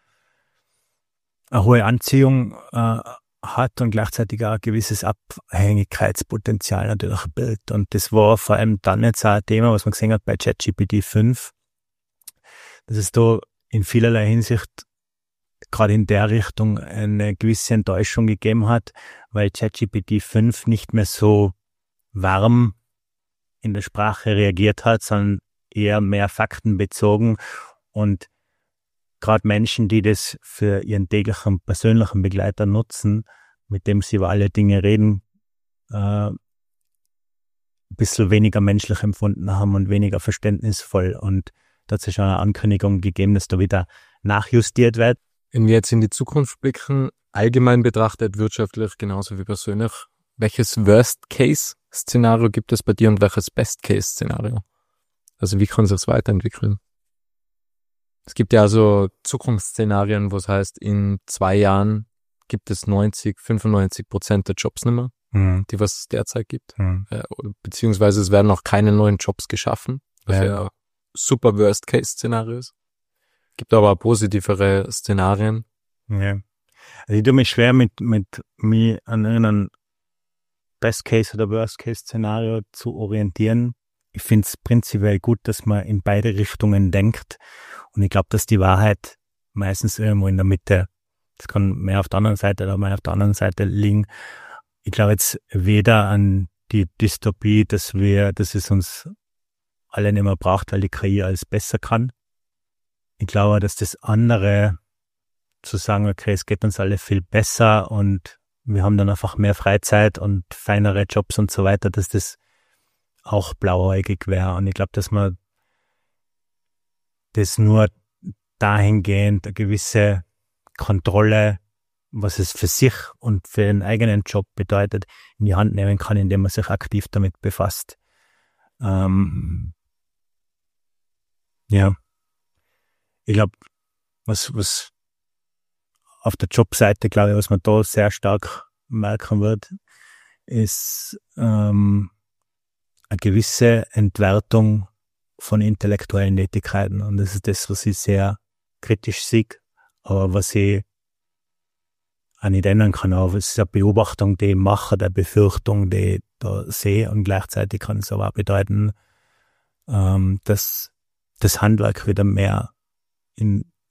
Speaker 1: eine hohe Anziehung äh, hat und gleichzeitig auch ein gewisses Abhängigkeitspotenzial natürlich bildet. Und das war vor allem dann jetzt auch ein Thema, was man gesehen hat bei ChatGPT fünf, dass es da in vielerlei Hinsicht gerade in der Richtung eine gewisse Enttäuschung gegeben hat, weil ChatGPT fünf nicht mehr so warm in der Sprache reagiert hat, sondern eher mehr faktenbezogen. Und gerade Menschen, die das für ihren täglichen persönlichen Begleiter nutzen, mit dem sie über alle Dinge reden, äh, ein bisschen weniger menschlich empfunden haben und weniger verständnisvoll. Und da hat es schon eine Ankündigung gegeben, dass da wieder nachjustiert wird.
Speaker 3: Wenn wir jetzt in die Zukunft blicken, allgemein betrachtet, wirtschaftlich genauso wie persönlich, welches Worst-Case-Szenario gibt es bei dir und welches Best-Case-Szenario? Also wie kann sich das weiterentwickeln? Es gibt ja also Zukunftsszenarien, wo es heißt, in zwei Jahren gibt es neunzig, fünfundneunzig Prozent der Jobs nicht mehr, mhm. die was es derzeit gibt. Mhm. Äh, beziehungsweise es werden auch keine neuen Jobs geschaffen, was ja, ja super Worst-Case-Szenario ist. Gibt aber auch positivere Szenarien.
Speaker 1: Ja. Also ich tue mich schwer mit, mit mir an irgendeinem Best-Case- oder Worst-Case-Szenario zu orientieren. Ich finde es prinzipiell gut, dass man in beide Richtungen denkt. Und ich glaube, dass die Wahrheit meistens irgendwo in der Mitte, das kann mehr auf der anderen Seite oder mehr auf der anderen Seite liegen. Ich glaube jetzt weder an die Dystopie, dass wir, dass es uns alle nicht mehr braucht, weil die K I alles besser kann. Ich glaube, dass das andere, zu sagen, okay, es geht uns alle viel besser und wir haben dann einfach mehr Freizeit und feinere Jobs und so weiter, dass das auch blauäugig wäre. Und ich glaube, dass man das nur dahingehend eine gewisse Kontrolle, was es für sich und für den eigenen Job bedeutet, in die Hand nehmen kann, indem man sich aktiv damit befasst. Ähm, ja. Ich glaube, was, was auf der Jobseite, glaube ich, was man da sehr stark merken wird, ist ähm, eine gewisse Entwertung von intellektuellen Tätigkeiten. Und das ist das, was ich sehr kritisch sehe, aber was ich auch nicht ändern kann. Aber es ist eine Beobachtung, die ich mache, der Befürchtung, die ich da sehe. Und gleichzeitig kann es aber auch bedeuten, ähm, dass das Handwerk wieder mehr in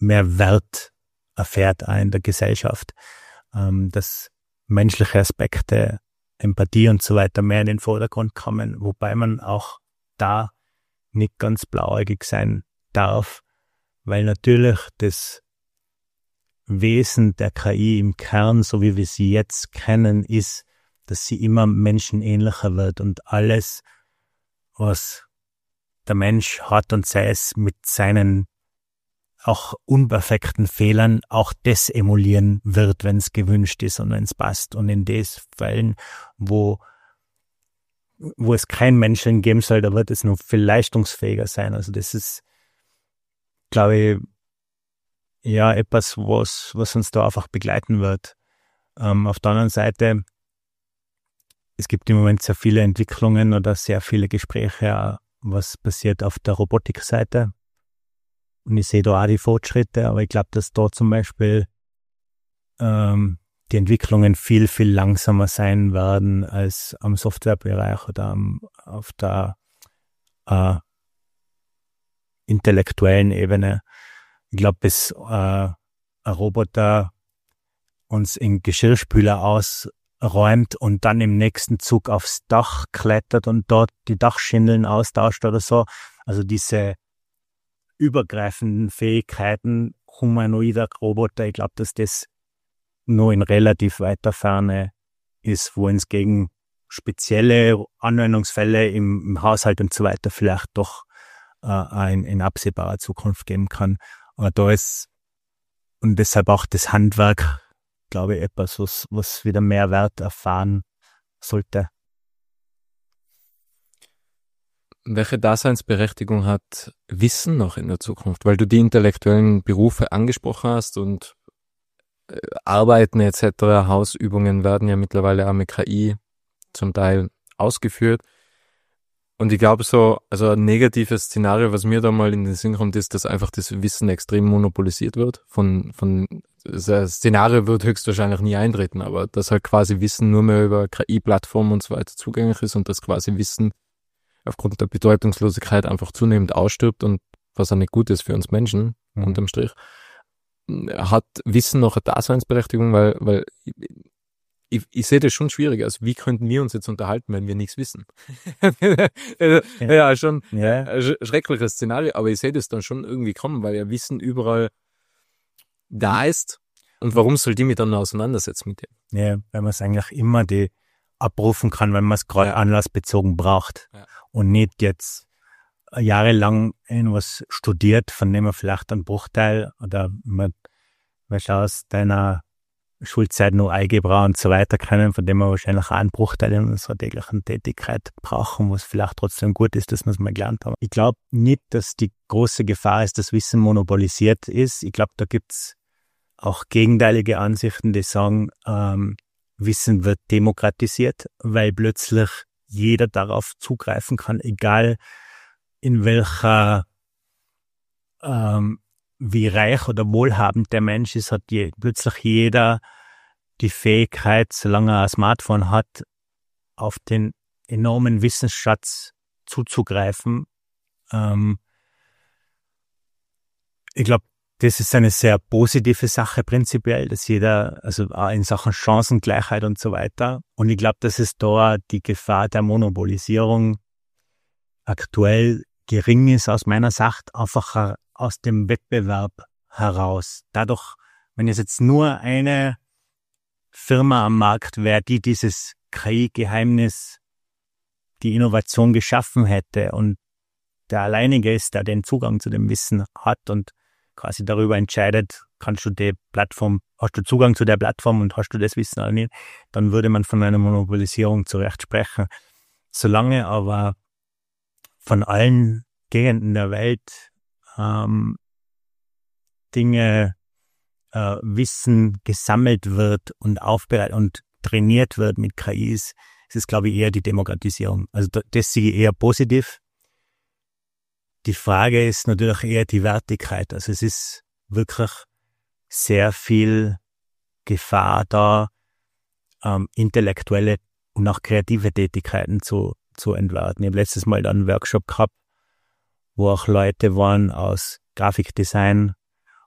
Speaker 1: mehr Wert erfährt auch in der Gesellschaft, ähm, dass menschliche Aspekte, Empathie und so weiter mehr in den Vordergrund kommen, wobei man auch da nicht ganz blauäugig sein darf, weil natürlich das Wesen der K I im Kern, so wie wir sie jetzt kennen, ist, dass sie immer menschenähnlicher wird und alles, was der Mensch hat und sei es mit seinen auch unperfekten Fehlern, auch das emulieren wird, wenn es gewünscht ist und wenn es passt. Und in den Fällen, wo wo es kein Menschen geben soll, da wird es noch viel leistungsfähiger sein. Also das ist, glaube ich, ja, etwas, was, was uns da einfach begleiten wird. Ähm, auf der anderen Seite, es gibt im Moment sehr viele Entwicklungen oder sehr viele Gespräche, was passiert auf der Robotikseite. Und ich sehe da auch die Fortschritte, aber ich glaube, dass da zum Beispiel ähm, die Entwicklungen viel, viel langsamer sein werden als am Softwarebereich oder am, auf der äh, intellektuellen Ebene. Ich glaube, bis äh, ein Roboter uns in Geschirrspüler ausräumt und dann im nächsten Zug aufs Dach klettert und dort die Dachschindeln austauscht oder so. Also diese übergreifenden Fähigkeiten humanoider Roboter, ich glaube, dass das nur in relativ weiter Ferne ist, wo es gegen spezielle Anwendungsfälle im, im Haushalt und so weiter vielleicht doch äh, in, in absehbarer Zukunft geben kann. Aber da ist, und deshalb auch das Handwerk, glaube ich, etwas, was, was wieder mehr Wert erfahren sollte.
Speaker 3: Welche Daseinsberechtigung hat Wissen noch in der Zukunft? Weil du die intellektuellen Berufe angesprochen hast und äh, Arbeiten et cetera, Hausübungen werden ja mittlerweile auch mit K I zum Teil ausgeführt. Und ich glaube so, also ein negatives Szenario, was mir da mal in den Sinn kommt, ist, dass einfach das Wissen extrem monopolisiert wird. Von, von, das Szenario wird höchstwahrscheinlich nie eintreten, aber dass halt quasi Wissen nur mehr über K I-Plattformen und so weiter zugänglich ist und dass quasi Wissen aufgrund der Bedeutungslosigkeit einfach zunehmend ausstirbt und was auch nicht gut ist für uns Menschen, mhm. unterm Strich, hat Wissen noch eine Daseinsberechtigung, weil, weil ich, ich sehe das schon schwierig. Also wie könnten wir uns jetzt unterhalten, wenn wir nichts wissen? ja. ja, schon ja. ein schreckliches Szenario, aber ich sehe das dann schon irgendwie kommen, weil ja Wissen überall da ist. Und warum soll die mich dann auseinandersetzen mit dem?
Speaker 1: Ja, weil man es eigentlich immer die abrufen kann, wenn man es gerade ja. anlassbezogen braucht ja. und nicht jetzt jahrelang irgendwas studiert, von dem man vielleicht einen Bruchteil oder man, man aus deiner Schulzeit nur Algebra und so weiter kennen, von dem wir wahrscheinlich auch einen Bruchteil in unserer täglichen Tätigkeit brauchen, wo es vielleicht trotzdem gut ist, dass wir es mal gelernt haben. Ich glaube nicht, dass die große Gefahr ist, dass Wissen monopolisiert ist. Ich glaube, da gibt's auch gegenteilige Ansichten, die sagen, ähm, Wissen wird demokratisiert, weil plötzlich jeder darauf zugreifen kann, egal in welcher, ähm, wie reich oder wohlhabend der Mensch ist, hat je, plötzlich jeder die Fähigkeit, solange er ein Smartphone hat, auf den enormen Wissensschatz zuzugreifen. Ähm, ich glaube, das ist eine sehr positive Sache prinzipiell, dass jeder, also auch in Sachen Chancengleichheit und so weiter. Und ich glaube, dass es da die Gefahr der Monopolisierung aktuell gering ist aus meiner Sicht, einfach aus dem Wettbewerb heraus. Dadurch, wenn es jetzt nur eine Firma am Markt wäre, die dieses K I-Geheimnis, die Innovation geschaffen hätte und der alleinige ist, der den Zugang zu dem Wissen hat und quasi darüber entscheidet, kannst du die Plattform, hast du Zugang zu der Plattform und hast du das Wissen oder nicht, dann würde man von einer Monopolisierung zu Recht sprechen. Solange aber von allen Gegenden der Welt ähm, Dinge, äh, Wissen gesammelt wird und aufbereitet und trainiert wird mit K Is, ist es, glaube ich, eher die Demokratisierung. Also das sehe ich eher positiv. Die Frage ist natürlich eher die Wertigkeit. Also es ist wirklich sehr viel Gefahr da, ähm, intellektuelle und auch kreative Tätigkeiten zu, zu entwerten. Ich habe letztes Mal dann einen Workshop gehabt, wo auch Leute waren aus Grafikdesign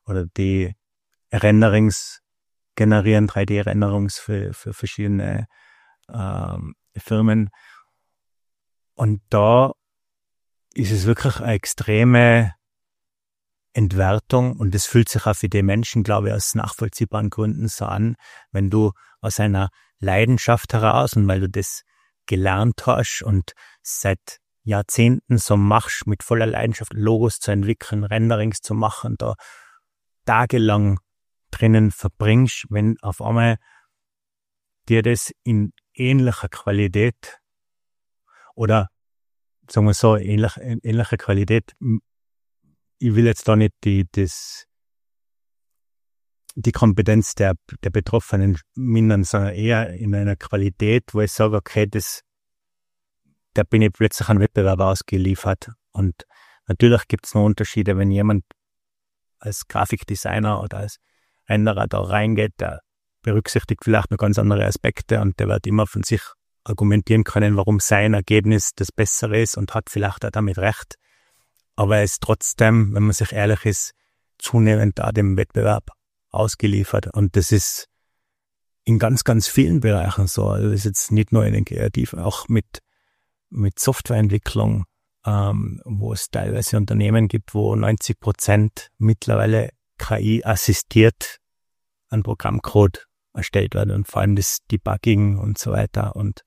Speaker 1: oder die Renderings generieren, drei D-Renderings für, für verschiedene ähm, Firmen. Und da ist es wirklich eine extreme Entwertung und das fühlt sich auch für die Menschen, glaube ich, aus nachvollziehbaren Gründen so an, wenn du aus einer Leidenschaft heraus und weil du das gelernt hast und seit Jahrzehnten so machst, mit voller Leidenschaft Logos zu entwickeln, Renderings zu machen, da tagelang drinnen verbringst, wenn auf einmal dir das in ähnlicher Qualität oder sagen wir so, ähnlich, ähnliche Qualität, ich will jetzt da nicht die, das, die Kompetenz der, der Betroffenen mindern, sondern eher in einer Qualität, wo ich sage, okay, das, da bin ich plötzlich an Wettbewerb ausgeliefert. Und natürlich gibt es noch Unterschiede, wenn jemand als Grafikdesigner oder als Renderer da reingeht, der berücksichtigt vielleicht noch ganz andere Aspekte und der wird immer von sich argumentieren können, warum sein Ergebnis das Bessere ist und hat vielleicht auch damit recht. Aber er ist trotzdem, wenn man sich ehrlich ist, zunehmend da dem Wettbewerb ausgeliefert. Und das ist in ganz, ganz vielen Bereichen so. Also das ist jetzt nicht nur in den Kreativen, auch mit, mit Softwareentwicklung, ähm, wo es teilweise Unternehmen gibt, wo neunzig Prozent mittlerweile K I assistiert an Programmcode erstellt wird und vor allem das Debugging und so weiter. Und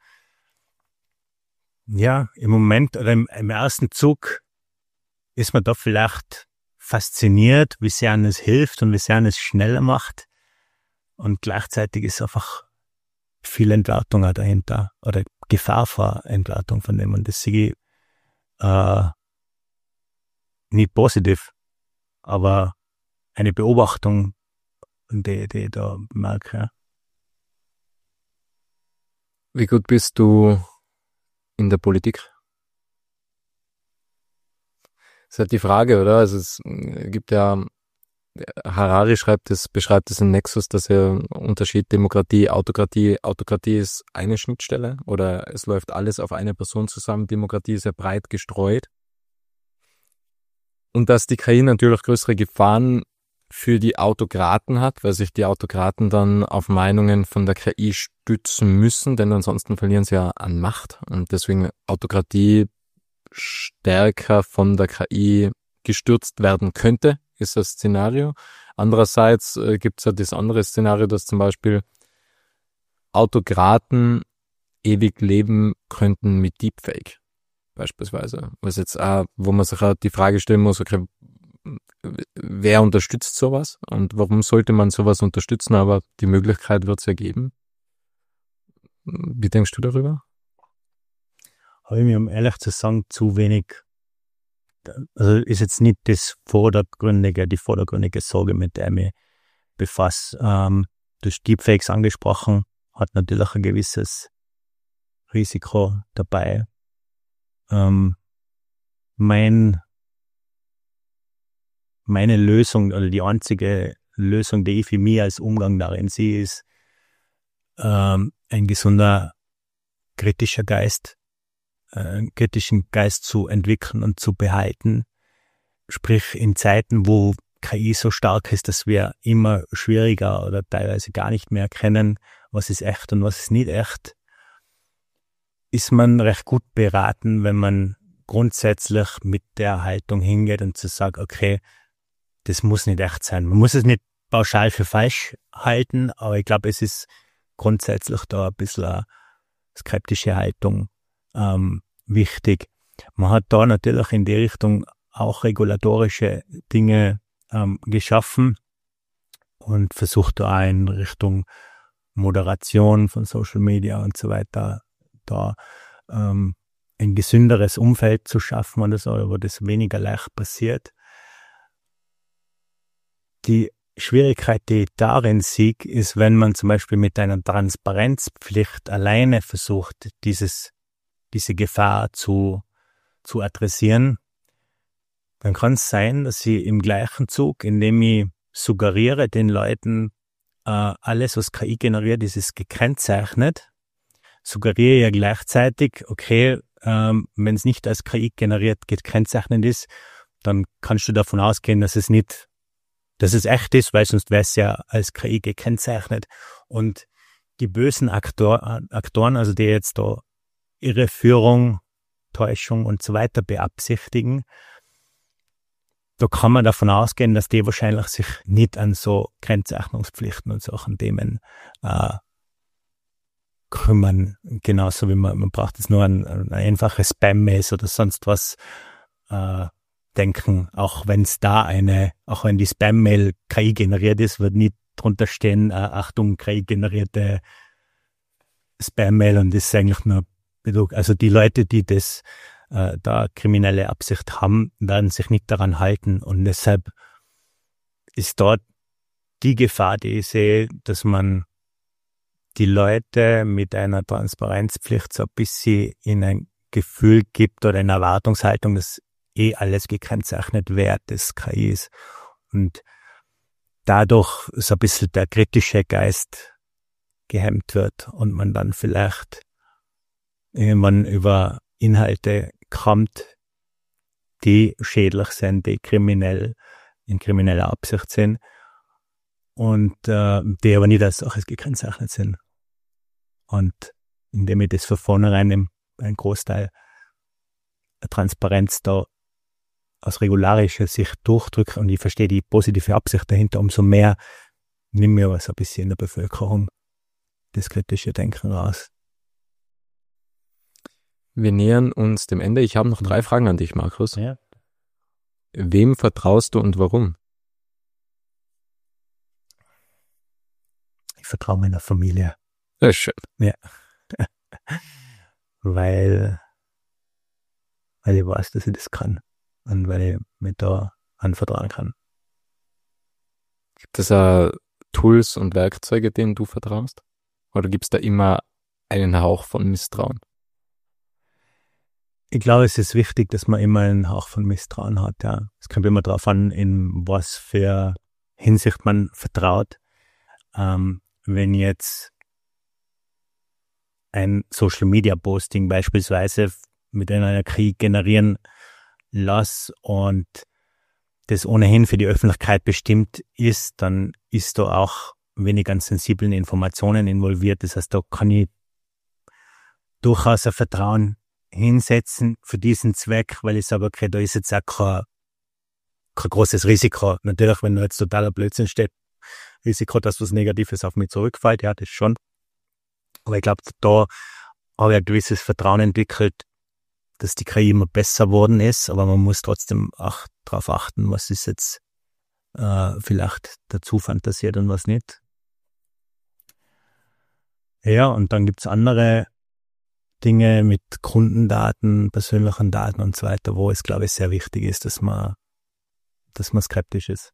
Speaker 1: ja, im Moment oder im, im ersten Zug ist man da vielleicht fasziniert, wie sehr einem es hilft und wie sehr einem es schneller macht. Und gleichzeitig ist einfach viel Entwertung auch dahinter oder Gefahr vor Entwertung von dem. Und das sehe ich äh, nicht positiv, aber eine Beobachtung, die, die ich da merke. Ja.
Speaker 3: Wie gut bist du in der Politik? Das ist halt die Frage, oder? Also es gibt ja, Harari schreibt es, beschreibt es in Nexus, dass er Unterschied Demokratie, Autokratie, Autokratie ist eine Schnittstelle oder es läuft alles auf eine Person zusammen. Demokratie ist ja breit gestreut. Und dass die K I natürlich größere Gefahren für die Autokraten hat, weil sich die Autokraten dann auf Meinungen von der K I stützen müssen, denn ansonsten verlieren sie ja an Macht. Und deswegen Autokratie stärker von der K I gestürzt werden könnte, ist das Szenario. Andererseits äh, gibt es ja das andere Szenario, dass zum Beispiel Autokraten ewig leben könnten mit Deepfake beispielsweise. Was jetzt auch, wo man sich auch die Frage stellen muss, okay, wer unterstützt sowas und warum sollte man sowas unterstützen, aber die Möglichkeit wird es ja geben. Wie denkst du darüber?
Speaker 1: Habe ich mir, um ehrlich zu sagen, zu wenig, also ist jetzt nicht das vordergründige, die vordergründige Sorge, mit der ich mich befasse. Ähm, durch Deepfakes angesprochen, hat natürlich ein gewisses Risiko dabei. Ähm, mein, meine Lösung oder die einzige Lösung, die ich für mich als Umgang darin sehe, ist ähm, ein gesunder kritischer Geist, einen kritischen Geist zu entwickeln und zu behalten. Sprich, in Zeiten, wo K I so stark ist, dass wir immer schwieriger oder teilweise gar nicht mehr erkennen, was ist echt und was ist nicht echt, ist man recht gut beraten, wenn man grundsätzlich mit der Haltung hingeht und zu sagen, okay, das muss nicht echt sein. Man muss es nicht pauschal für falsch halten, aber ich glaube, es ist grundsätzlich da ein bisschen eine skeptische Haltung ähm, wichtig. Man hat da natürlich in die Richtung auch regulatorische Dinge ähm, geschaffen und versucht da auch in Richtung Moderation von Social Media und so weiter da ähm, ein gesünderes Umfeld zu schaffen oder so, wo das weniger leicht passiert. Die Schwierigkeit, die ich darin sehe, ist, wenn man zum Beispiel mit einer Transparenzpflicht alleine versucht, dieses, diese Gefahr zu, zu adressieren, dann kann es sein, dass ich im gleichen Zug, indem ich suggeriere den Leuten, äh, alles, was K I generiert, ist es gekennzeichnet, suggeriere ja gleichzeitig, okay, ähm, wenn es nicht als K I generiert gekennzeichnet ist, dann kannst du davon ausgehen, dass es nicht dass es echt ist, weil sonst wäre es ja als K I gekennzeichnet. Und die bösen Aktor, Aktoren, also die jetzt da Irreführung, Täuschung und so weiter beabsichtigen, da kann man davon ausgehen, dass die wahrscheinlich sich nicht an so Kennzeichnungspflichten und solchen Themen äh, kümmern. Genauso wie man, man braucht jetzt nur ein, ein einfaches Spam-Mail oder sonst was äh, denken. Auch wenn es da eine, auch wenn die Spam-Mail K I generiert ist, wird nicht drunter stehen, äh, Achtung, K I generierte Spam-Mail, und das ist eigentlich nur Betrug. Also die Leute, die das äh, da kriminelle Absicht haben, werden sich nicht daran halten, und deshalb ist dort die Gefahr, die ich sehe, dass man die Leute mit einer Transparenzpflicht so ein bisschen in ein Gefühl gibt oder eine Erwartungshaltung, dass eh alles gekennzeichnet wird, des K Is, und dadurch so ein bisschen der kritische Geist gehemmt wird und man dann vielleicht irgendwann über Inhalte kommt, die schädlich sind, die kriminell, in krimineller Absicht sind, und äh, die aber nicht als solches gekennzeichnet sind. Und indem ich das von vornherein im, ein Großteil der Transparenz da aus regularischer Sicht durchdrücke, und ich verstehe die positive Absicht dahinter, umso mehr nimm mir aber so ein bisschen in der Bevölkerung das kritische Denken raus.
Speaker 3: Wir nähern uns dem Ende. Ich habe noch drei Fragen an dich, Markus.
Speaker 1: Ja.
Speaker 3: Wem vertraust du und warum?
Speaker 1: Ich vertraue meiner Familie.
Speaker 3: Das ist schön.
Speaker 1: Ja. weil, weil ich weiß, dass ich das kann. Und weil ich mich da anvertrauen kann.
Speaker 3: Gibt es auch Tools und Werkzeuge, denen du vertraust? Oder gibt es da immer einen Hauch von Misstrauen?
Speaker 1: Ich glaube, es ist wichtig, dass man immer einen Hauch von Misstrauen hat. Ja, es kommt immer darauf an, in was für Hinsicht man vertraut. Ähm, wenn jetzt ein Social-Media-Posting beispielsweise mit einer K I generieren lasse und das ohnehin für die Öffentlichkeit bestimmt ist, dann ist da auch wenig an sensiblen Informationen involviert. Das heißt, da kann ich durchaus ein Vertrauen hinsetzen für diesen Zweck, weil ich sage, okay, da ist jetzt auch kein, kein großes Risiko. Natürlich, wenn da jetzt totaler Blödsinn steht, Risiko, dass was Negatives auf mich zurückfällt, ja, das schon. Aber ich glaube, da habe ich ein gewisses Vertrauen entwickelt, dass die K I immer besser geworden ist, aber man muss trotzdem auch darauf achten, was ist jetzt äh, vielleicht dazu fantasiert und was nicht. Ja, und dann gibt's andere Dinge mit Kundendaten, persönlichen Daten und so weiter, wo es, glaube ich, sehr wichtig ist, dass man, dass man skeptisch ist.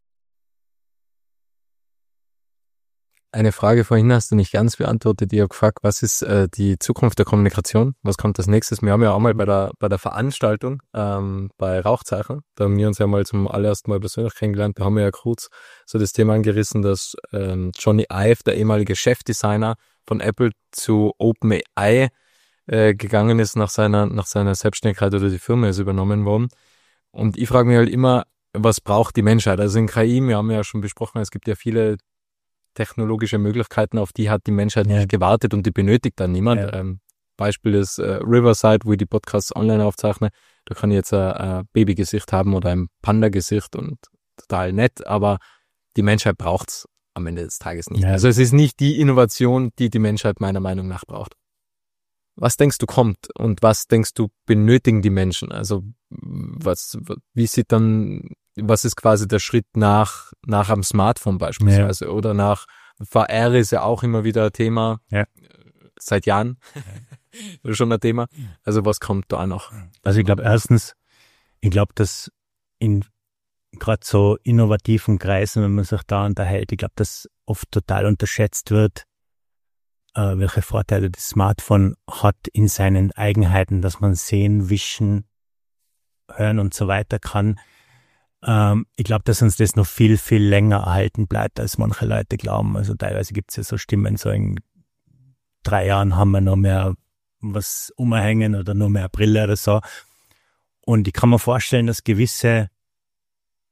Speaker 3: Eine Frage vorhin hast du nicht ganz beantwortet. Ich habe gefragt, was ist äh, die Zukunft der Kommunikation? Was kommt als nächstes? Wir haben ja auch mal bei der bei der Veranstaltung ähm, bei Rauchzeichen, da haben wir uns ja mal zum allerersten Mal persönlich kennengelernt. Da haben wir ja kurz so das Thema angerissen, dass ähm, Johnny Ive, der ehemalige Chefdesigner von Apple, zu OpenAI äh, gegangen ist nach seiner nach seiner Selbstständigkeit, oder die Firma ist übernommen worden. Und ich frage mich halt immer, was braucht die Menschheit? Also in K I, wir haben ja schon besprochen, es gibt ja viele technologische Möglichkeiten, auf die hat die Menschheit
Speaker 1: ja.
Speaker 3: nicht gewartet, und die benötigt dann niemand.
Speaker 1: Ja.
Speaker 3: Ähm, Beispiel ist äh, Riverside, wo ich die Podcasts online aufzeichne. Da kann ich jetzt ein, ein Babygesicht haben oder ein Panda-Gesicht und total nett, aber die Menschheit braucht's am Ende des Tages nicht.
Speaker 1: Ja.
Speaker 3: Also es ist nicht die Innovation, die die Menschheit meiner Meinung nach braucht. Was denkst du kommt und was denkst du benötigen die Menschen? Also was, wie sieht dann, was ist quasi der Schritt nach, nach am Smartphone beispielsweise, ja. Oder nach V R ist ja auch immer wieder ein Thema,
Speaker 1: ja.
Speaker 3: Seit Jahren, ja. Schon ein Thema. Also was kommt da noch?
Speaker 1: Also ich glaube erstens, ich glaube, dass in gerade so innovativen Kreisen, wenn man sich da unterhält, ich glaube, dass oft total unterschätzt wird, äh, welche Vorteile das Smartphone hat in seinen Eigenheiten, dass man sehen, wischen, hören und so weiter kann. Ähm, ich glaube, dass uns das noch viel, viel länger erhalten bleibt, als manche Leute glauben. Also teilweise gibt es ja so Stimmen, so in drei Jahren haben wir noch mehr was umhängen oder noch mehr Brille oder so. Und ich kann mir vorstellen, dass gewisse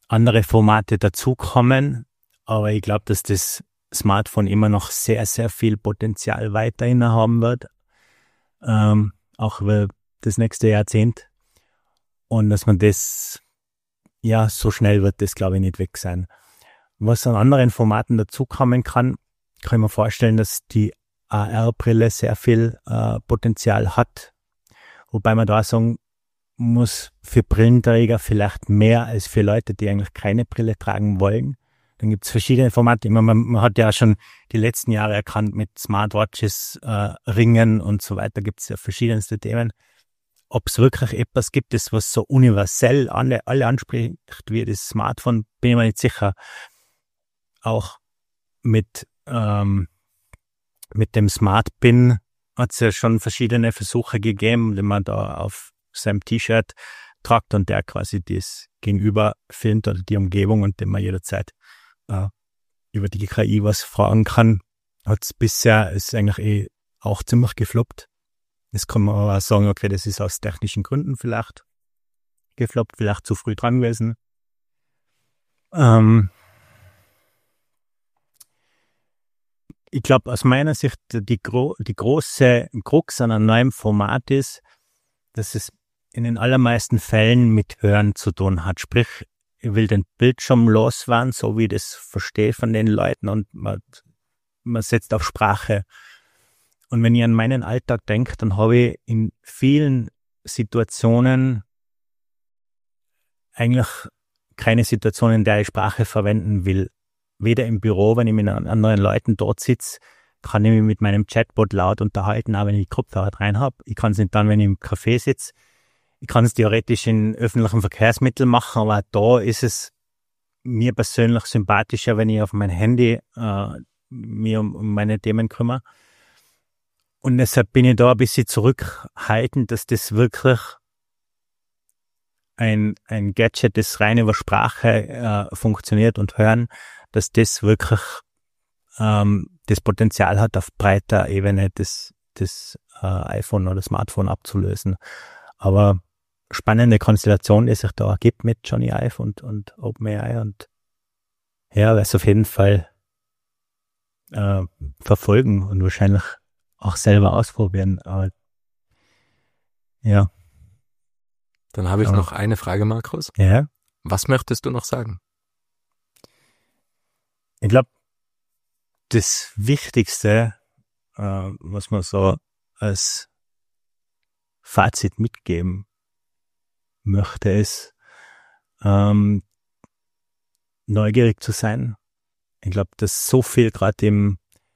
Speaker 1: andere Formate dazukommen, aber ich glaube, dass das Smartphone immer noch sehr, sehr viel Potenzial weiterhin haben wird, ähm, auch über das nächste Jahrzehnt. Und dass man das, ja, so schnell wird das, glaube ich, nicht weg sein. Was an anderen Formaten dazukommen kann, kann ich mir vorstellen, dass die A R-Brille sehr viel äh, Potenzial hat. Wobei man da sagen muss, für Brillenträger vielleicht mehr als für Leute, die eigentlich keine Brille tragen wollen. Dann gibt es verschiedene Formate. Man, man hat ja schon die letzten Jahre erkannt mit Smartwatches, äh, Ringen und so weiter, gibt es ja verschiedenste Themen. Ob es wirklich etwas gibt, das was so universell alle, alle anspricht wie das Smartphone, bin ich mir nicht sicher. Auch mit, ähm, mit dem Smart Pin hat es ja schon verschiedene Versuche gegeben, den man da auf seinem T-Shirt tragt und der quasi das Gegenüber filmt oder die Umgebung und den man jederzeit äh, über die K I was fragen kann. Hat es bisher, ist eigentlich eh auch ziemlich gefloppt. Jetzt kann man aber auch sagen, okay, das ist aus technischen Gründen vielleicht gefloppt, vielleicht zu früh dran gewesen. Ähm, ich glaube, aus meiner Sicht, die, gro- die große Krux an einem neuen Format ist, dass es in den allermeisten Fällen mit Hören zu tun hat. Sprich, ich will den Bildschirm loswerden, so wie ich das verstehe von den Leuten und man, man setzt auf Sprache. Und wenn ich an meinen Alltag denke, dann habe ich in vielen Situationen eigentlich keine Situation, in der ich Sprache verwenden will. Weder im Büro, wenn ich mit anderen Leuten dort sitze, kann ich mich mit meinem Chatbot laut unterhalten, auch wenn ich die Kopfhörer rein habe. Ich kann es nicht dann, wenn ich im Café sitze. Ich kann es theoretisch in öffentlichen Verkehrsmitteln machen, aber da ist es mir persönlich sympathischer, wenn ich auf mein Handy äh, mir um, um meine Themen kümmere. Und deshalb bin ich da ein bisschen zurückhaltend, dass das wirklich ein, ein Gadget, das rein über Sprache äh, funktioniert und hören, dass das wirklich ähm, das Potenzial hat, auf breiter Ebene das, das äh, iPhone oder Smartphone abzulösen. Aber spannende Konstellation, die sich da ergibt mit Johnny Ive und, und OpenAI und ja, werde es auf jeden Fall äh, verfolgen und wahrscheinlich auch selber ausprobieren. Aber ja.
Speaker 3: Dann habe ich
Speaker 1: Aber,
Speaker 3: noch eine Frage, Markus.
Speaker 1: Ja.
Speaker 3: Was möchtest du noch sagen?
Speaker 1: Ich glaube, das Wichtigste, äh, was man so als Fazit mitgeben möchte, ist, ähm, neugierig zu sein. Ich glaube, dass so viel gerade im,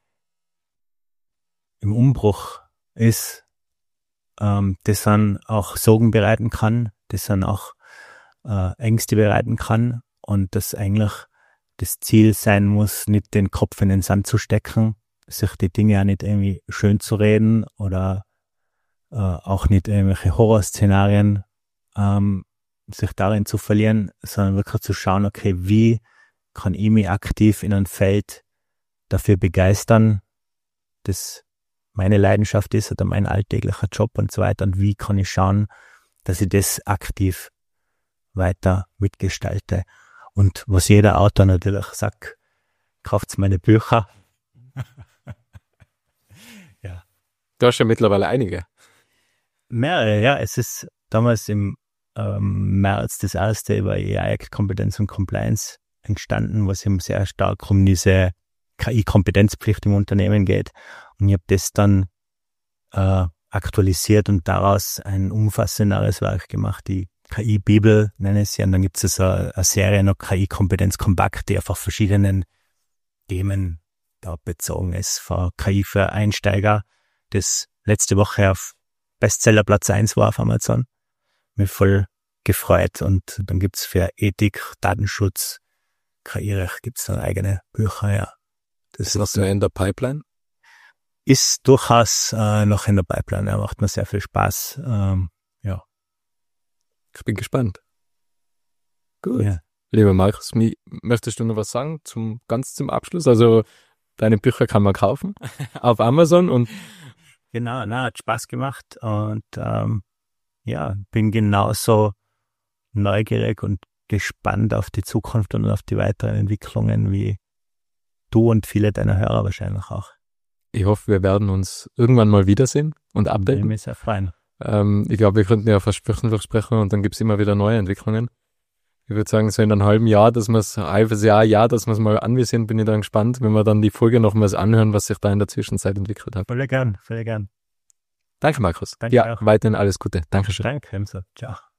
Speaker 1: im Umbruch ist, ähm, das dann auch Sorgen bereiten kann, das dann auch äh, Ängste bereiten kann und dass eigentlich das Ziel sein muss, nicht den Kopf in den Sand zu stecken, sich die Dinge ja nicht irgendwie schön zu reden oder äh, auch nicht irgendwelche Horrorszenarien ähm, sich darin zu verlieren, sondern wirklich zu schauen, okay, wie kann ich mich aktiv in ein Feld dafür begeistern, das meine Leidenschaft ist oder mein alltäglicher Job und so weiter und wie kann ich schauen, dass ich das aktiv weiter mitgestalte. Und was jeder Autor natürlich sagt, kauft meine Bücher. Ja.
Speaker 3: Du hast ja mittlerweile einige.
Speaker 1: Mehrere, ja. Es ist damals im ähm, März das erste über A I-Kompetenz und Compliance entstanden, was eben sehr stark um diese K I-Kompetenzpflicht im Unternehmen geht. Und ich habe das dann äh, aktualisiert und daraus ein umfassenderes Werk gemacht, die K I-Bibel nenne ich sie. Und dann gibt es so eine, eine Serie noch K I-Kompetenz kompakt, die einfach verschiedenen Themen da bezogen ist. Für K I für Einsteiger, das letzte Woche auf Bestseller Platz eins war auf Amazon. Mich voll gefreut. Und dann gibt's für Ethik, Datenschutz, K I-Recht gibt's dann eigene Bücher, ja. Das
Speaker 3: ist noch in der Pipeline?
Speaker 1: Ist durchaus äh, noch in der Pipeline. Ja, macht mir sehr viel Spaß. Ähm, ja.
Speaker 3: Ich bin gespannt. Gut.
Speaker 1: Ja.
Speaker 3: Lieber Markus, möchtest du noch was sagen zum ganz zum Abschluss? Also deine Bücher kann man kaufen auf Amazon und
Speaker 1: genau, na, hat Spaß gemacht und ähm, ja, bin genauso neugierig und gespannt auf die Zukunft und auf die weiteren Entwicklungen, wie du und viele deiner Hörer wahrscheinlich auch.
Speaker 3: Ich hoffe, wir werden uns irgendwann mal wiedersehen und
Speaker 1: Würde
Speaker 3: updaten.
Speaker 1: mich sehr freuen.
Speaker 3: Ähm, ich glaube, wir könnten ja versprechen, versprechen und dann gibt's immer wieder neue Entwicklungen. Ich würde sagen, so in einem halben Jahr, dass wir es, ein halbes Jahr, Jahr, dass wir es mal anvisieren, bin ich dann gespannt, wenn wir dann die Folge nochmals anhören, was sich da in der Zwischenzeit entwickelt hat.
Speaker 1: Voll gern, voll gern.
Speaker 3: Danke, Markus.
Speaker 1: Danke
Speaker 3: ja,
Speaker 1: auch.
Speaker 3: weiterhin alles Gute. Dankeschön.
Speaker 1: Danke, Hemser. Ciao.